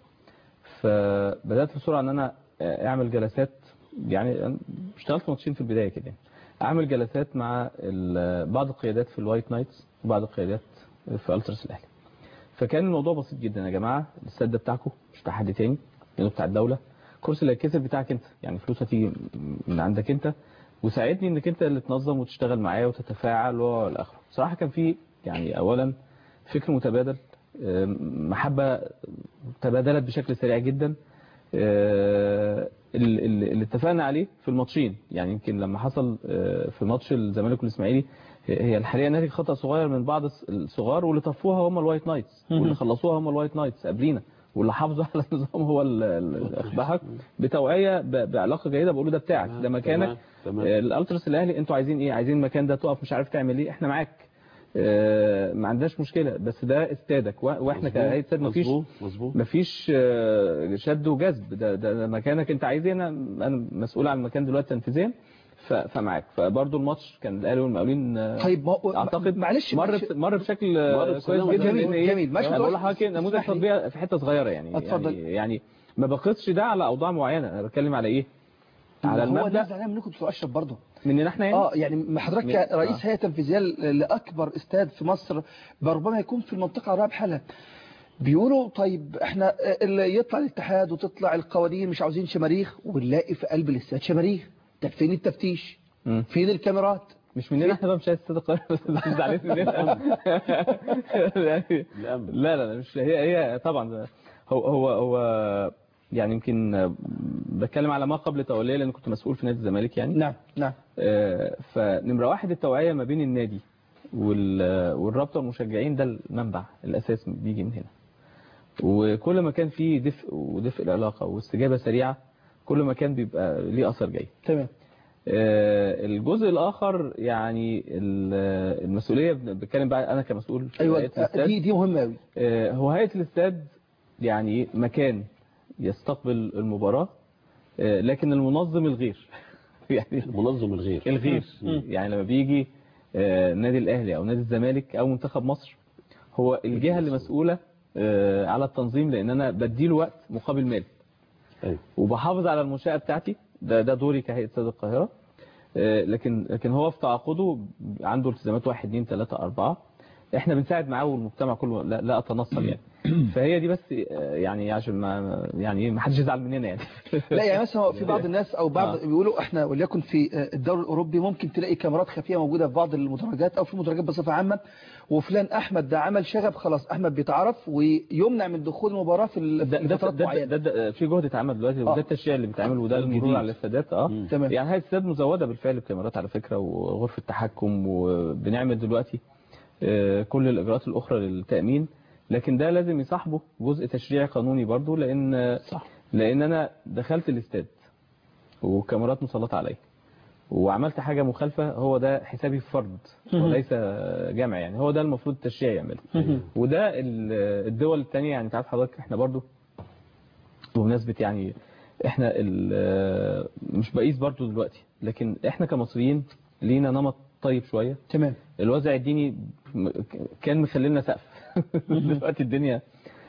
فبدات بسرعه ان انا اعمل جلسات. يعني اشتغلت ماتشين في البدايه كده، اعمل جلسات مع بعض القيادات في الوايت نايتس وبعض القيادات في التراس الاهلي. فكان الموضوع بسيط جدا. يا جماعه الاستاد ده بتاعكم، مش بتاع حد تاني، لانه بتاع الدوله. الكرسي اللي هيتكسر بتاعك انت، يعني فلوس هتيجي من عندك انت، وساعدني انك انت اللي تنظم وتشتغل معايا وتتفاعل والاخر. بصراحه كان في يعني اولا فكر متبادل، محبه تبادلت بشكل سريع جدا. اللي اتفقنا عليه في الماتشين، يعني يمكن لما حصل في ماتش الزمالك والاسماعيلي، هي الحقيقه ناتج خطا صغير من بعض الصغار، واللي طفوها هم الوايت نايتس، واللي خلصوها هم الوايت نايتس قبلينا، واللي حافظوا على النظام هو الاخبحك بتوعيه بعلاقه جيده. بقول له ده بتاعك، ده مكانك. الالتراس الاهلي انتوا عايزين ايه؟ عايزين المكان ده تقف مش عارف تعمل ايه، احنا معاك، ما عندناش مشكله، بس ده استادك، واحنا كهيئه استاد مفيش شد وجذب، ده مكانك، انت عايز ايه؟ انا مسؤول عن المكان دلوقتي تنفيذيا، فمعاك. فبرضه الماتش كان الاهلي والمقاولين طيب اعتقد معلش مر بشكل كويس جدا. جميل انا بقول لحضرتك نموذج تطبيق في حته صغيره، يعني ما بقصش ده على اوضاع معينه، انا بتكلم على ايه؟ على المبدا. هو ده زعلان منكم دكتور اشرف برضه، مننا احنا يعني حضرتك رئيس هيئه تنفيذيه لاكبر استاد في مصر، ربما يكون في المنطقه العربيه بحالها. بيقولوا طيب احنا اللي يطلع الاتحاد وتطلع القوانين مش عاوزين شماريخ، ونلاقي في قلب الاستاد شماريخ. طب فين التفتيش؟ فين الكاميرات؟ مش مننا احنا بقى، مش عايز استاد القاهره بس مش زعلان مننا. لا مش هي طبعا. هو يعني يمكن بتكلم على ما قبل توليه، لان كنت مسؤول في نادي الزمالك يعني. نعم. فنمره واحد التوعيه ما بين النادي والرابطه والمشجعين، ده المنبع الاساس بيجي من هنا. وكل ما كان فيه دفء العلاقه واستجابه سريعه، كل ما كان بيبقى ليه اثر جيد. تمام. الجزء الاخر يعني المسؤوليه، بتكلم بقى انا كمسؤول في ايوه هيئة الاستاد. دي مهمه قوي. هو هيئه الاستاد يعني مكان يستقبل المباراه، لكن المنظم الغير. يعني المنظم الغير يعني لما بيجي نادي الاهلي او نادي الزمالك او منتخب مصر، هو الجهه اللي مسؤوله على التنظيم، لان انا بديله وقت مقابل مال. وبحافظ على المنشاه بتاعتي، ده دوري كهيئه استاد القاهره. لكن هو في تعاقده عنده التزامات 1 2 3 4، احنا بنساعد معاه والمجتمع كله، لا اتنصل يعني. فهي دي بس يعني عشان ما حدش يزعل مننا يعني. لا يعني مثلا في بعض الناس او بعض بيقولوا احنا وليكن في الدوري الاوروبي ممكن تلاقي كاميرات خفيه موجوده في بعض المدرجات او في المدرجات بصفه عامه، وفلان احمد ده عمل شغب، خلاص احمد بيتعرف ويمنع من دخول المباراه في الفترات معينه. ده في جهد اتعمل دلوقتي، وده التشريع اللي بيتعمل، وده المرور على الاستادات. تمام. يعني هي الاستاد مزوده بالفعل بكاميرات على فكره، وغرفه تحكم، وبنعمل دلوقتي كل الاجراءات الاخرى للتامين. لكن ده لازم يصاحبه جزء تشريعي قانوني برضو، لان انا دخلت الاستاد وكاميرات مسلطه عليا وعملت حاجه مخالفه، هو ده حسابي في فرد وليس جمع، يعني هو ده المفروض التشريع يعمله. وده الدول الثانيه، يعني تعرف حضرتك احنا برضو بمناسبه يعني احنا مش بقيس برضو دلوقتي، لكن احنا كمصريين لينا نمط طيب شويه. تمام. الوضع الديني كان مخلينا سقف دلوقتي الدنيا.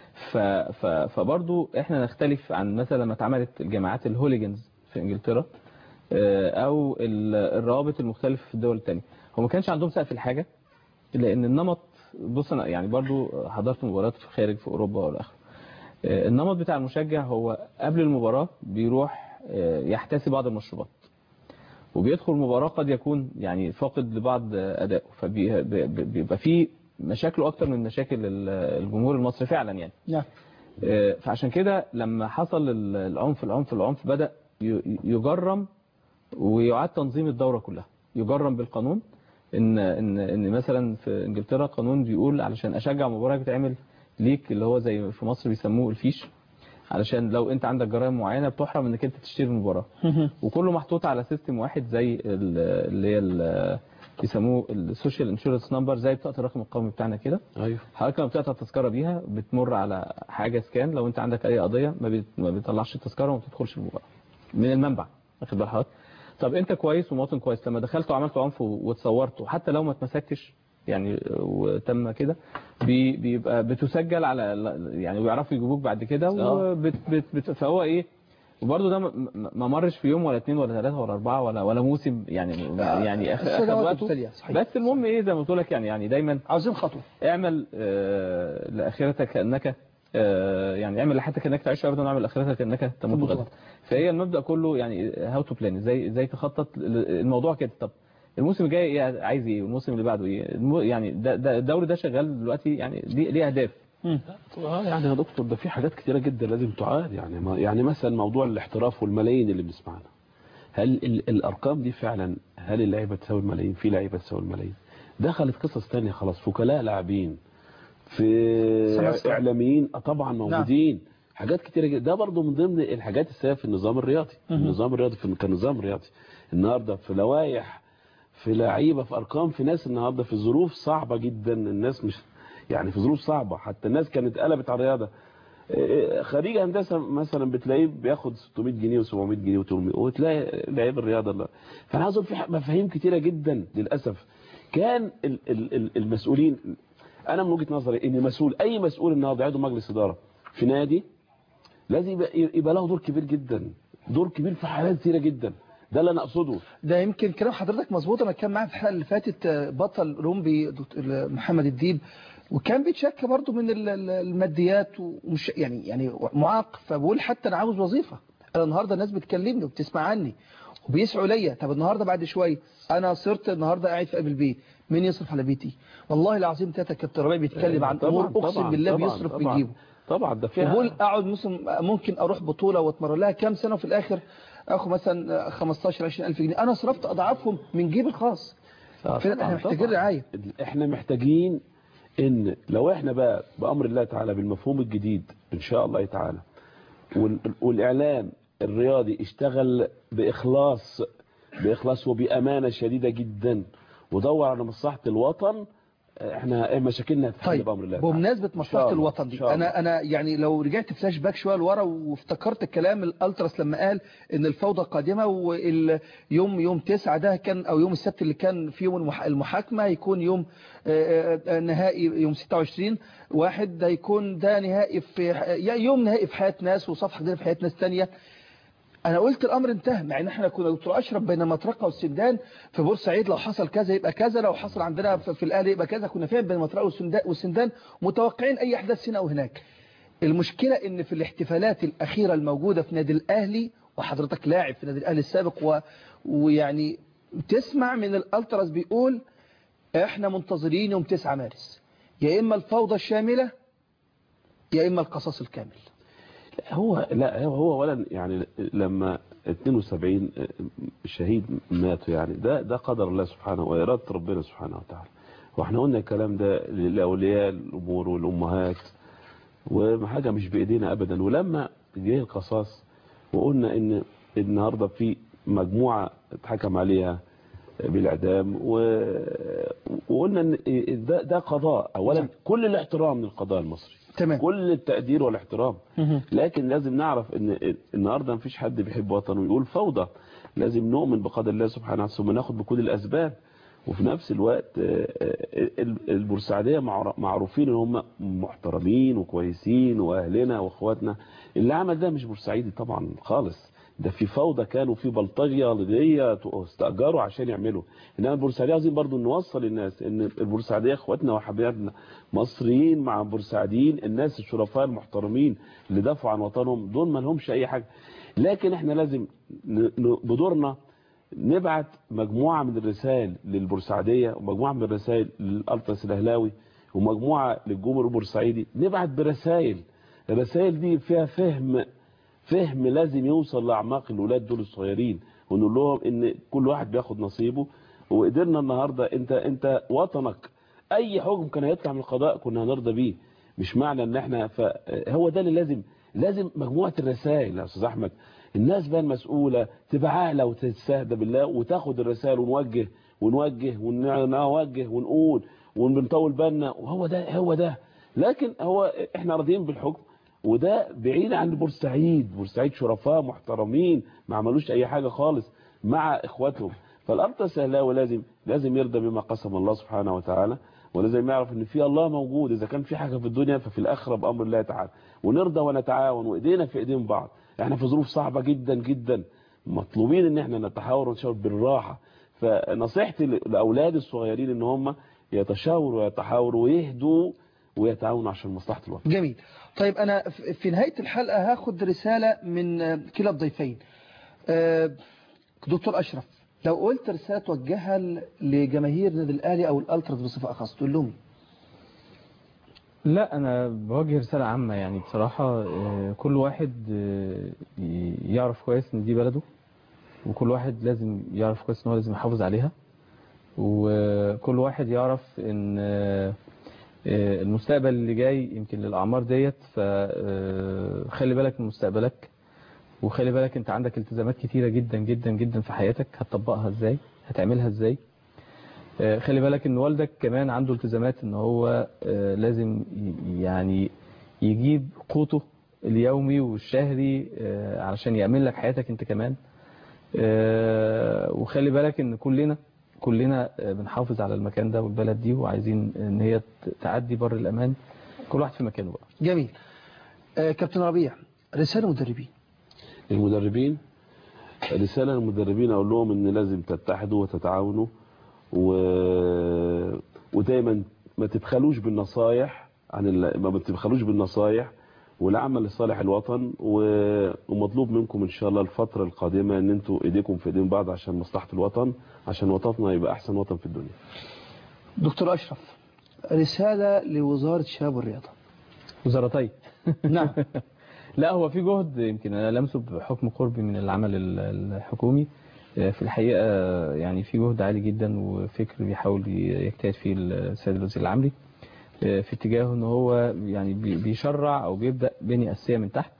فبرضو احنا نختلف عن مثلا لما اتعملت الجماعات الهوليجنز في انجلترا، او الروابط المختلفه في الدول الثانيه. هو ما كانش عندهم سقف الحاجه، لان النمط، بص انا يعني برضو حضرت مباريات في خارج في اوروبا والاخر. النمط بتاع المشجع هو قبل المباراه بيروح يحتسي بعض المشروبات، وبيدخل المباراه قد يكون يعني فاقد لبعض ادائه، فبيبقى فيه مشاكله اكتر من مشاكل الجمهور المصري فعلا يعني. نعم. فعشان كده لما حصل العنف بدأ يجرم ويعاد تنظيم الدورة كلها، يجرم بالقانون. ان مثلا في انجلترا قانون بيقول علشان اشجع مباراة بتعمل ليك اللي هو زي في مصر بيسموه الفيش، علشان لو انت عندك جرائم معينة بتحرم انك انت تشتري المباراة. وكله محطوط على سيستم واحد زي اللي هي بيسموه السوشيال انشورنس نمبر، زي بطاقه الرقم القومي بتاعنا كده. ايوه. حضرتك لما بتقطع التذكره بيها بتمر على حاجه سكان، لو انت عندك اي قضيه ما بيطلعش التذكره وما بتدخلش المباراه من المنبع، واخد بال حضرتك؟ طب انت كويس ومواطن كويس، لما دخلت وعملت عنف واتصورت، وحتى لو ما اتمسكتش يعني وتم كده، بيبقى بتسجل على يعني ويعرفوا يجيبوك بعد كده. فهو ايه، وبرضه ده ما مرش في يوم ولا 2 ولا 3 ولا 4 ولا موسم يعني اخد وقته. بس المهم ايه، زي ما قلت لك يعني دايما عاوزين خطوه. اعمل لاخرتك كانك يعني اعمل لحياتك انك تعيش ابدا، واعمل اخرتك انك تموت غدا. فهي المبدا كله يعني هاو تو بلان، ازاي تخطط الموضوع كده. طب الموسم الجاي عايز ايه، والموسم اللي بعده ايه؟ يعني ده الدوري ده شغال دلوقتي، يعني ليه اهداف. يعني يا دكتور ده في حاجات كتيره جدا لازم تعاد. يعني مثلا موضوع الاحتراف والملايين اللي بنسمعها، هل الارقام دي فعلا، هل اللعيبه تساوي الملايين؟ في لعيبه تساوي الملايين. دخلت قصص ثانيه خلاص، وكلاء لاعبين، في اعلاميين طبعا موجودين. نعم. حاجات كتيره جدا. ده برضو من ضمن الحاجات السيئه في النظام الرياضي. النظام الرياضي كنظام رياضي النهارده في لوائح، في لعيبه، في ارقام، في ناس النهارده في ظروف صعبه جدا. الناس مش يعني في ظروف صعبه، حتى الناس كانت قلبت على الرياضه. خريج هندسه مثلا بتلاقيه بياخد 600 جنيه و700 جنيه و800، وتلاقي لعيب الرياضه لا. فانا عاوز في مفاهيم كتيره جدا للاسف. كان المسؤولين، انا من وجهه نظري ان اي مسؤول النهارده عضو مجلس اداره في نادي لازم يبقى له دور كبير جدا، دور كبير في حالات كتيره جدا. ده اللي انا اقصده. ده يمكن كلام حضرتك مظبوط. انا كان معايا في الحلقه اللي فاتت بطل رومبي محمد الديب، وكان بيتشكى برضه من الماديات، ومش يعني معاق. فبقول حتى انا عاوز وظيفه. انا النهارده الناس بتكلمني وبتسمع عني وبيسعوا ليا. طب النهارده بعد شويه انا صرت النهارده قاعد في قلب البيت، مين يصرف على بيتي؟ والله العظيم تاتا كابتن ربيع بيتكلم عن امور اقسم بالله بيصرف ويجيبه. طبعا ده فيها. وبقول اقعد ممكن اروح بطوله واتمرن لها كام سنه، وفي الاخر اخو مثلا 15-20 الف جنيه. انا صرفت اضعافهم من جيبي الخاص. احنا محتاجين رعايه. احنا محتاجين ان لو احنا بقى بامر الله تعالى بالمفهوم الجديد ان شاء الله تعالى، والاعلام الرياضي اشتغل باخلاص وبامانه شديده جدا، ودور على مصلحه الوطن، احنا مشاكلنا هتتحل بامر الله. بمناسبه مصلحه الوطن دي، انا يعني لو رجعت فلاش باك شويه لورا وافتكرت الكلام الالتراس لما قال ان الفوضى قادمه، يوم 9 ده كان، او يوم السبت اللي كان في يوم المحاكمه، يكون يوم نهائي يوم 26/1، ده يكون ده نهائي في يوم نهائي في حياه ناس وصفحه جديده في حياه ناس ثانيه. انا قلت الامر انتهى، مع ان احنا كنا دكتور اشرف بين مطرقه والسندان في بورسعيد، لو حصل كذا يبقى كذا، لو حصل عندنا في الاهلي يبقى كذا. كنا فين بين مطرقه والسندان متوقعين اي احداث هنا او هناك. المشكله ان في الاحتفالات الاخيره الموجوده في نادي الاهلي، وحضرتك لاعب في نادي الاهلي السابق، ويعني تسمع من الالتراس بيقول احنا منتظرين يوم 9 مارس، يا اما الفوضى الشامله يا اما القصاص الكامل. هو اولا يعني لما 72 شهيد ماتوا، يعني ده قدر الله سبحانه وإرادة ربنا سبحانه وتعالى. واحنا قلنا الكلام ده لأولياء الأمور والأمهات، وحاجة مش بإيدينا أبدا. ولما جه القصاص وقلنا إن النهاردة في مجموعة اتحكم عليها بالإعدام، وقلنا إن ده قضاء. أولا كل الاحترام للقضاء المصري، تمام. كل التقدير والاحترام، لكن لازم نعرف ان النهارده مفيش حد بيحب وطنه ويقول فوضى. لازم نؤمن بقدر الله سبحانه وتعالى، ثم ناخد بكل الاسباب. وفي نفس الوقت البورسعيديه معروفين ان هم محترمين وكويسين واهلنا واخواتنا. اللي عمل ده مش بورسعيدي طبعا خالص، ده في فوضى كانوا في بلطجيه ليبيه استاجروا عشان يعملوا. انما البورسعيديه عايزين برضو نوصل الناس ان البورسعيديه اخواتنا وحبايبنا مصريين مع بورسعيديين، الناس الشرفاء المحترمين اللي دافعوا عن وطنهم، دول ما لهمش اي حاجه. لكن احنا لازم بدورنا نبعت مجموعه من الرسائل للبورسعيديه، ومجموعه من الرسائل للالتراس الاهلاوي، ومجموعه للجمهور البورسعيدي. نبعت برسائل، الرسائل دي فيها فهم لازم يوصل لاعماق الاولاد دول الصغيرين، ونقول لهم ان كل واحد بياخد نصيبه. وقدرنا النهارده، انت وطنك اي حكم كان هيطلع من القضاء كنا هنرضى بيه. مش معنى ان احنا هو ده اللي لازم مجموعه الرسائل يا استاذ احمد. الناس بقى المسؤوله تبقى عاقله وتستهدى بالله وتاخد الرسائل، ونوجه ونقول ونطول بالنا، وهو ده. لكن احنا راضيين بالحكم، وده بعيد عن بورسعيد شرفاء محترمين ما عملوش اي حاجه خالص مع اخواتهم. فالالتراس الاهلاوي لازم يرضى بما قسم الله سبحانه وتعالى، ولازم يعرف ان في الله موجود. اذا كان في حاجه في الدنيا ففي الاخره بامر الله تعالى، ونرضى ونتعاون وايدينا في ايدين بعض. احنا في ظروف صعبه جدا جدا، مطلوبين ان احنا نتحاور ونتشاور بالراحه. فنصيحتي لاولاد الصغيرين ان هم يتشاوروا ويتحاوروا ويهدوا ويتعاونوا عشان مصلحة الوطن. جميل. طيب أنا في نهاية الحلقة هاخد رسالة من كلا الضيفين. دكتور أشرف، لو قلت رسالة توجهها لجماهير النادي الأهلي أو الألتراس بصفة أخص تقول لهم؟ لا، أنا بوجه رسالة عامة يعني بصراحة. كل واحد يعرف كويس إن دي بلده، وكل واحد لازم يعرف كويس إن هو لازم يحافظ عليها، وكل واحد يعرف إن المستقبل اللي جاي يمكن للأعمار ديت، فخلي بالك من مستقبلك، وخلي بالك انت عندك التزامات كتيرة جدا جدا جدا في حياتك، هتطبقها ازاي، هتعملها ازاي. خلي بالك ان والدك كمان عنده التزامات ان هو لازم يعني يجيب قوته اليومي والشهري علشان يعمل لك حياتك انت كمان. وخلي بالك ان كلنا بنحافظ على المكان ده والبلد دي، وعايزين ان هي تعدي بر الامان، كل واحد في مكانه بقى. جميل. كابتن ربيع، رسالة مدربين. المدربين، رسالة للمدربين اقول لهم ان لازم تتحدوا وتتعاونوا، ودايما ما تبخلوش بالنصايح ما تبخلوش بالنصايح والعمل لصالح الوطن، ومطلوب منكم ان شاء الله الفترة القادمة ان انتوا ايديكم في ايدين بعض عشان مصلحة الوطن، عشان وطننا يبقى احسن وطن في الدنيا. دكتور أشرف، رسالة لوزارة الشباب والرياضة. وزارتين. نعم. لا، هو في جهد يمكن انا لمسه بحكم قربي من العمل الحكومي. في الحقيقة يعني في جهد عالي جدا وفكر بيحاول يجتهد فيه السيد الوزير العمري في اتجاه ان هو يعني بيشرع او بيبدأ بنية أساسية من تحت،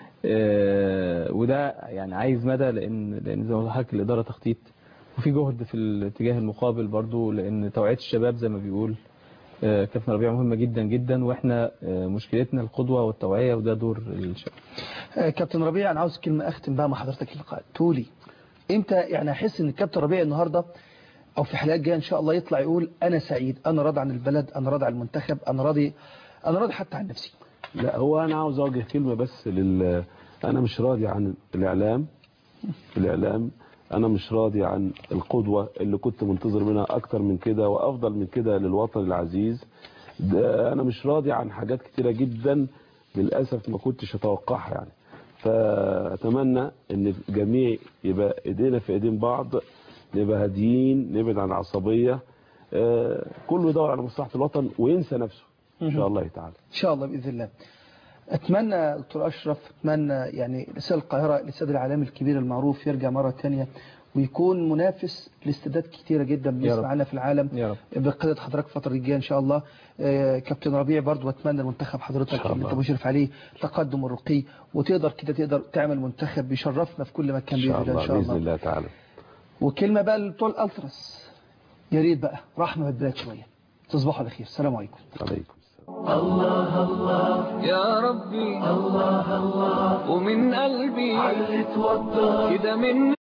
وده يعني عايز مدى، لان زي ما قلت لحضرتك الإدارة تخطيط، وفي جهد في الاتجاه المقابل برضو، لان توعية الشباب زي ما بيقول كابتن ربيع مهمة جدا جدا، واحنا مشكلتنا القدوة والتوعية، وده دور الشباب. كابتن ربيع، انا عاوز كلمة اختم بقى مع حضرتك اللقاء. تقولي امتى يعني احس ان الكابتن ربيع النهارده او في حلقات جايه ان شاء الله يطلع يقول انا سعيد، انا راضي عن البلد، انا راضي عن المنتخب، انا راضي حتى عن نفسي؟ لا، هو انا عاوز اوجه كلمة بس انا مش راضي عن الاعلام. انا مش راضي عن القدوة اللي كنت منتظر منها اكتر من كده وافضل من كده للوطن العزيز. انا مش راضي عن حاجات كتيرة جدا للأسف ما كنتش اتوقعها يعني. فأتمنى ان الجميع يبقى ايدينا في ايدين بعض، نبقى هاديين، نبعد عن العصبية، كله يدور على مصلحة الوطن وينسى نفسه ان شاء الله تعالى. ان شاء الله بإذن الله. اتمنى دكتور أشرف، اتمنى يعني رسالة القاهرة الاستاد العالمي الكبير المعروف يرجع مرة تانية ويكون منافس لاستادات كتيرة جدا بنسمع عنها في العالم بقيادة حضرتك الفترة الجاية ان شاء الله. كابتن ربيع برضو اتمنى المنتخب حضرتك اللي انت مشرف عليه تقدم الرقي، وتقدر كده تقدر تعمل منتخب بيشرفنا في كل مكان بإذن الله ان شاء الله بإذن الله تعالى. وكلمة بقى لبتوع الألتراس، يا ريت بقى رحمة بالبلاد شوية. تصبحوا على خير. السلام عليكم. عليكم. الله الله يا ربي، الله الله ومن قلبي علت وضح كده من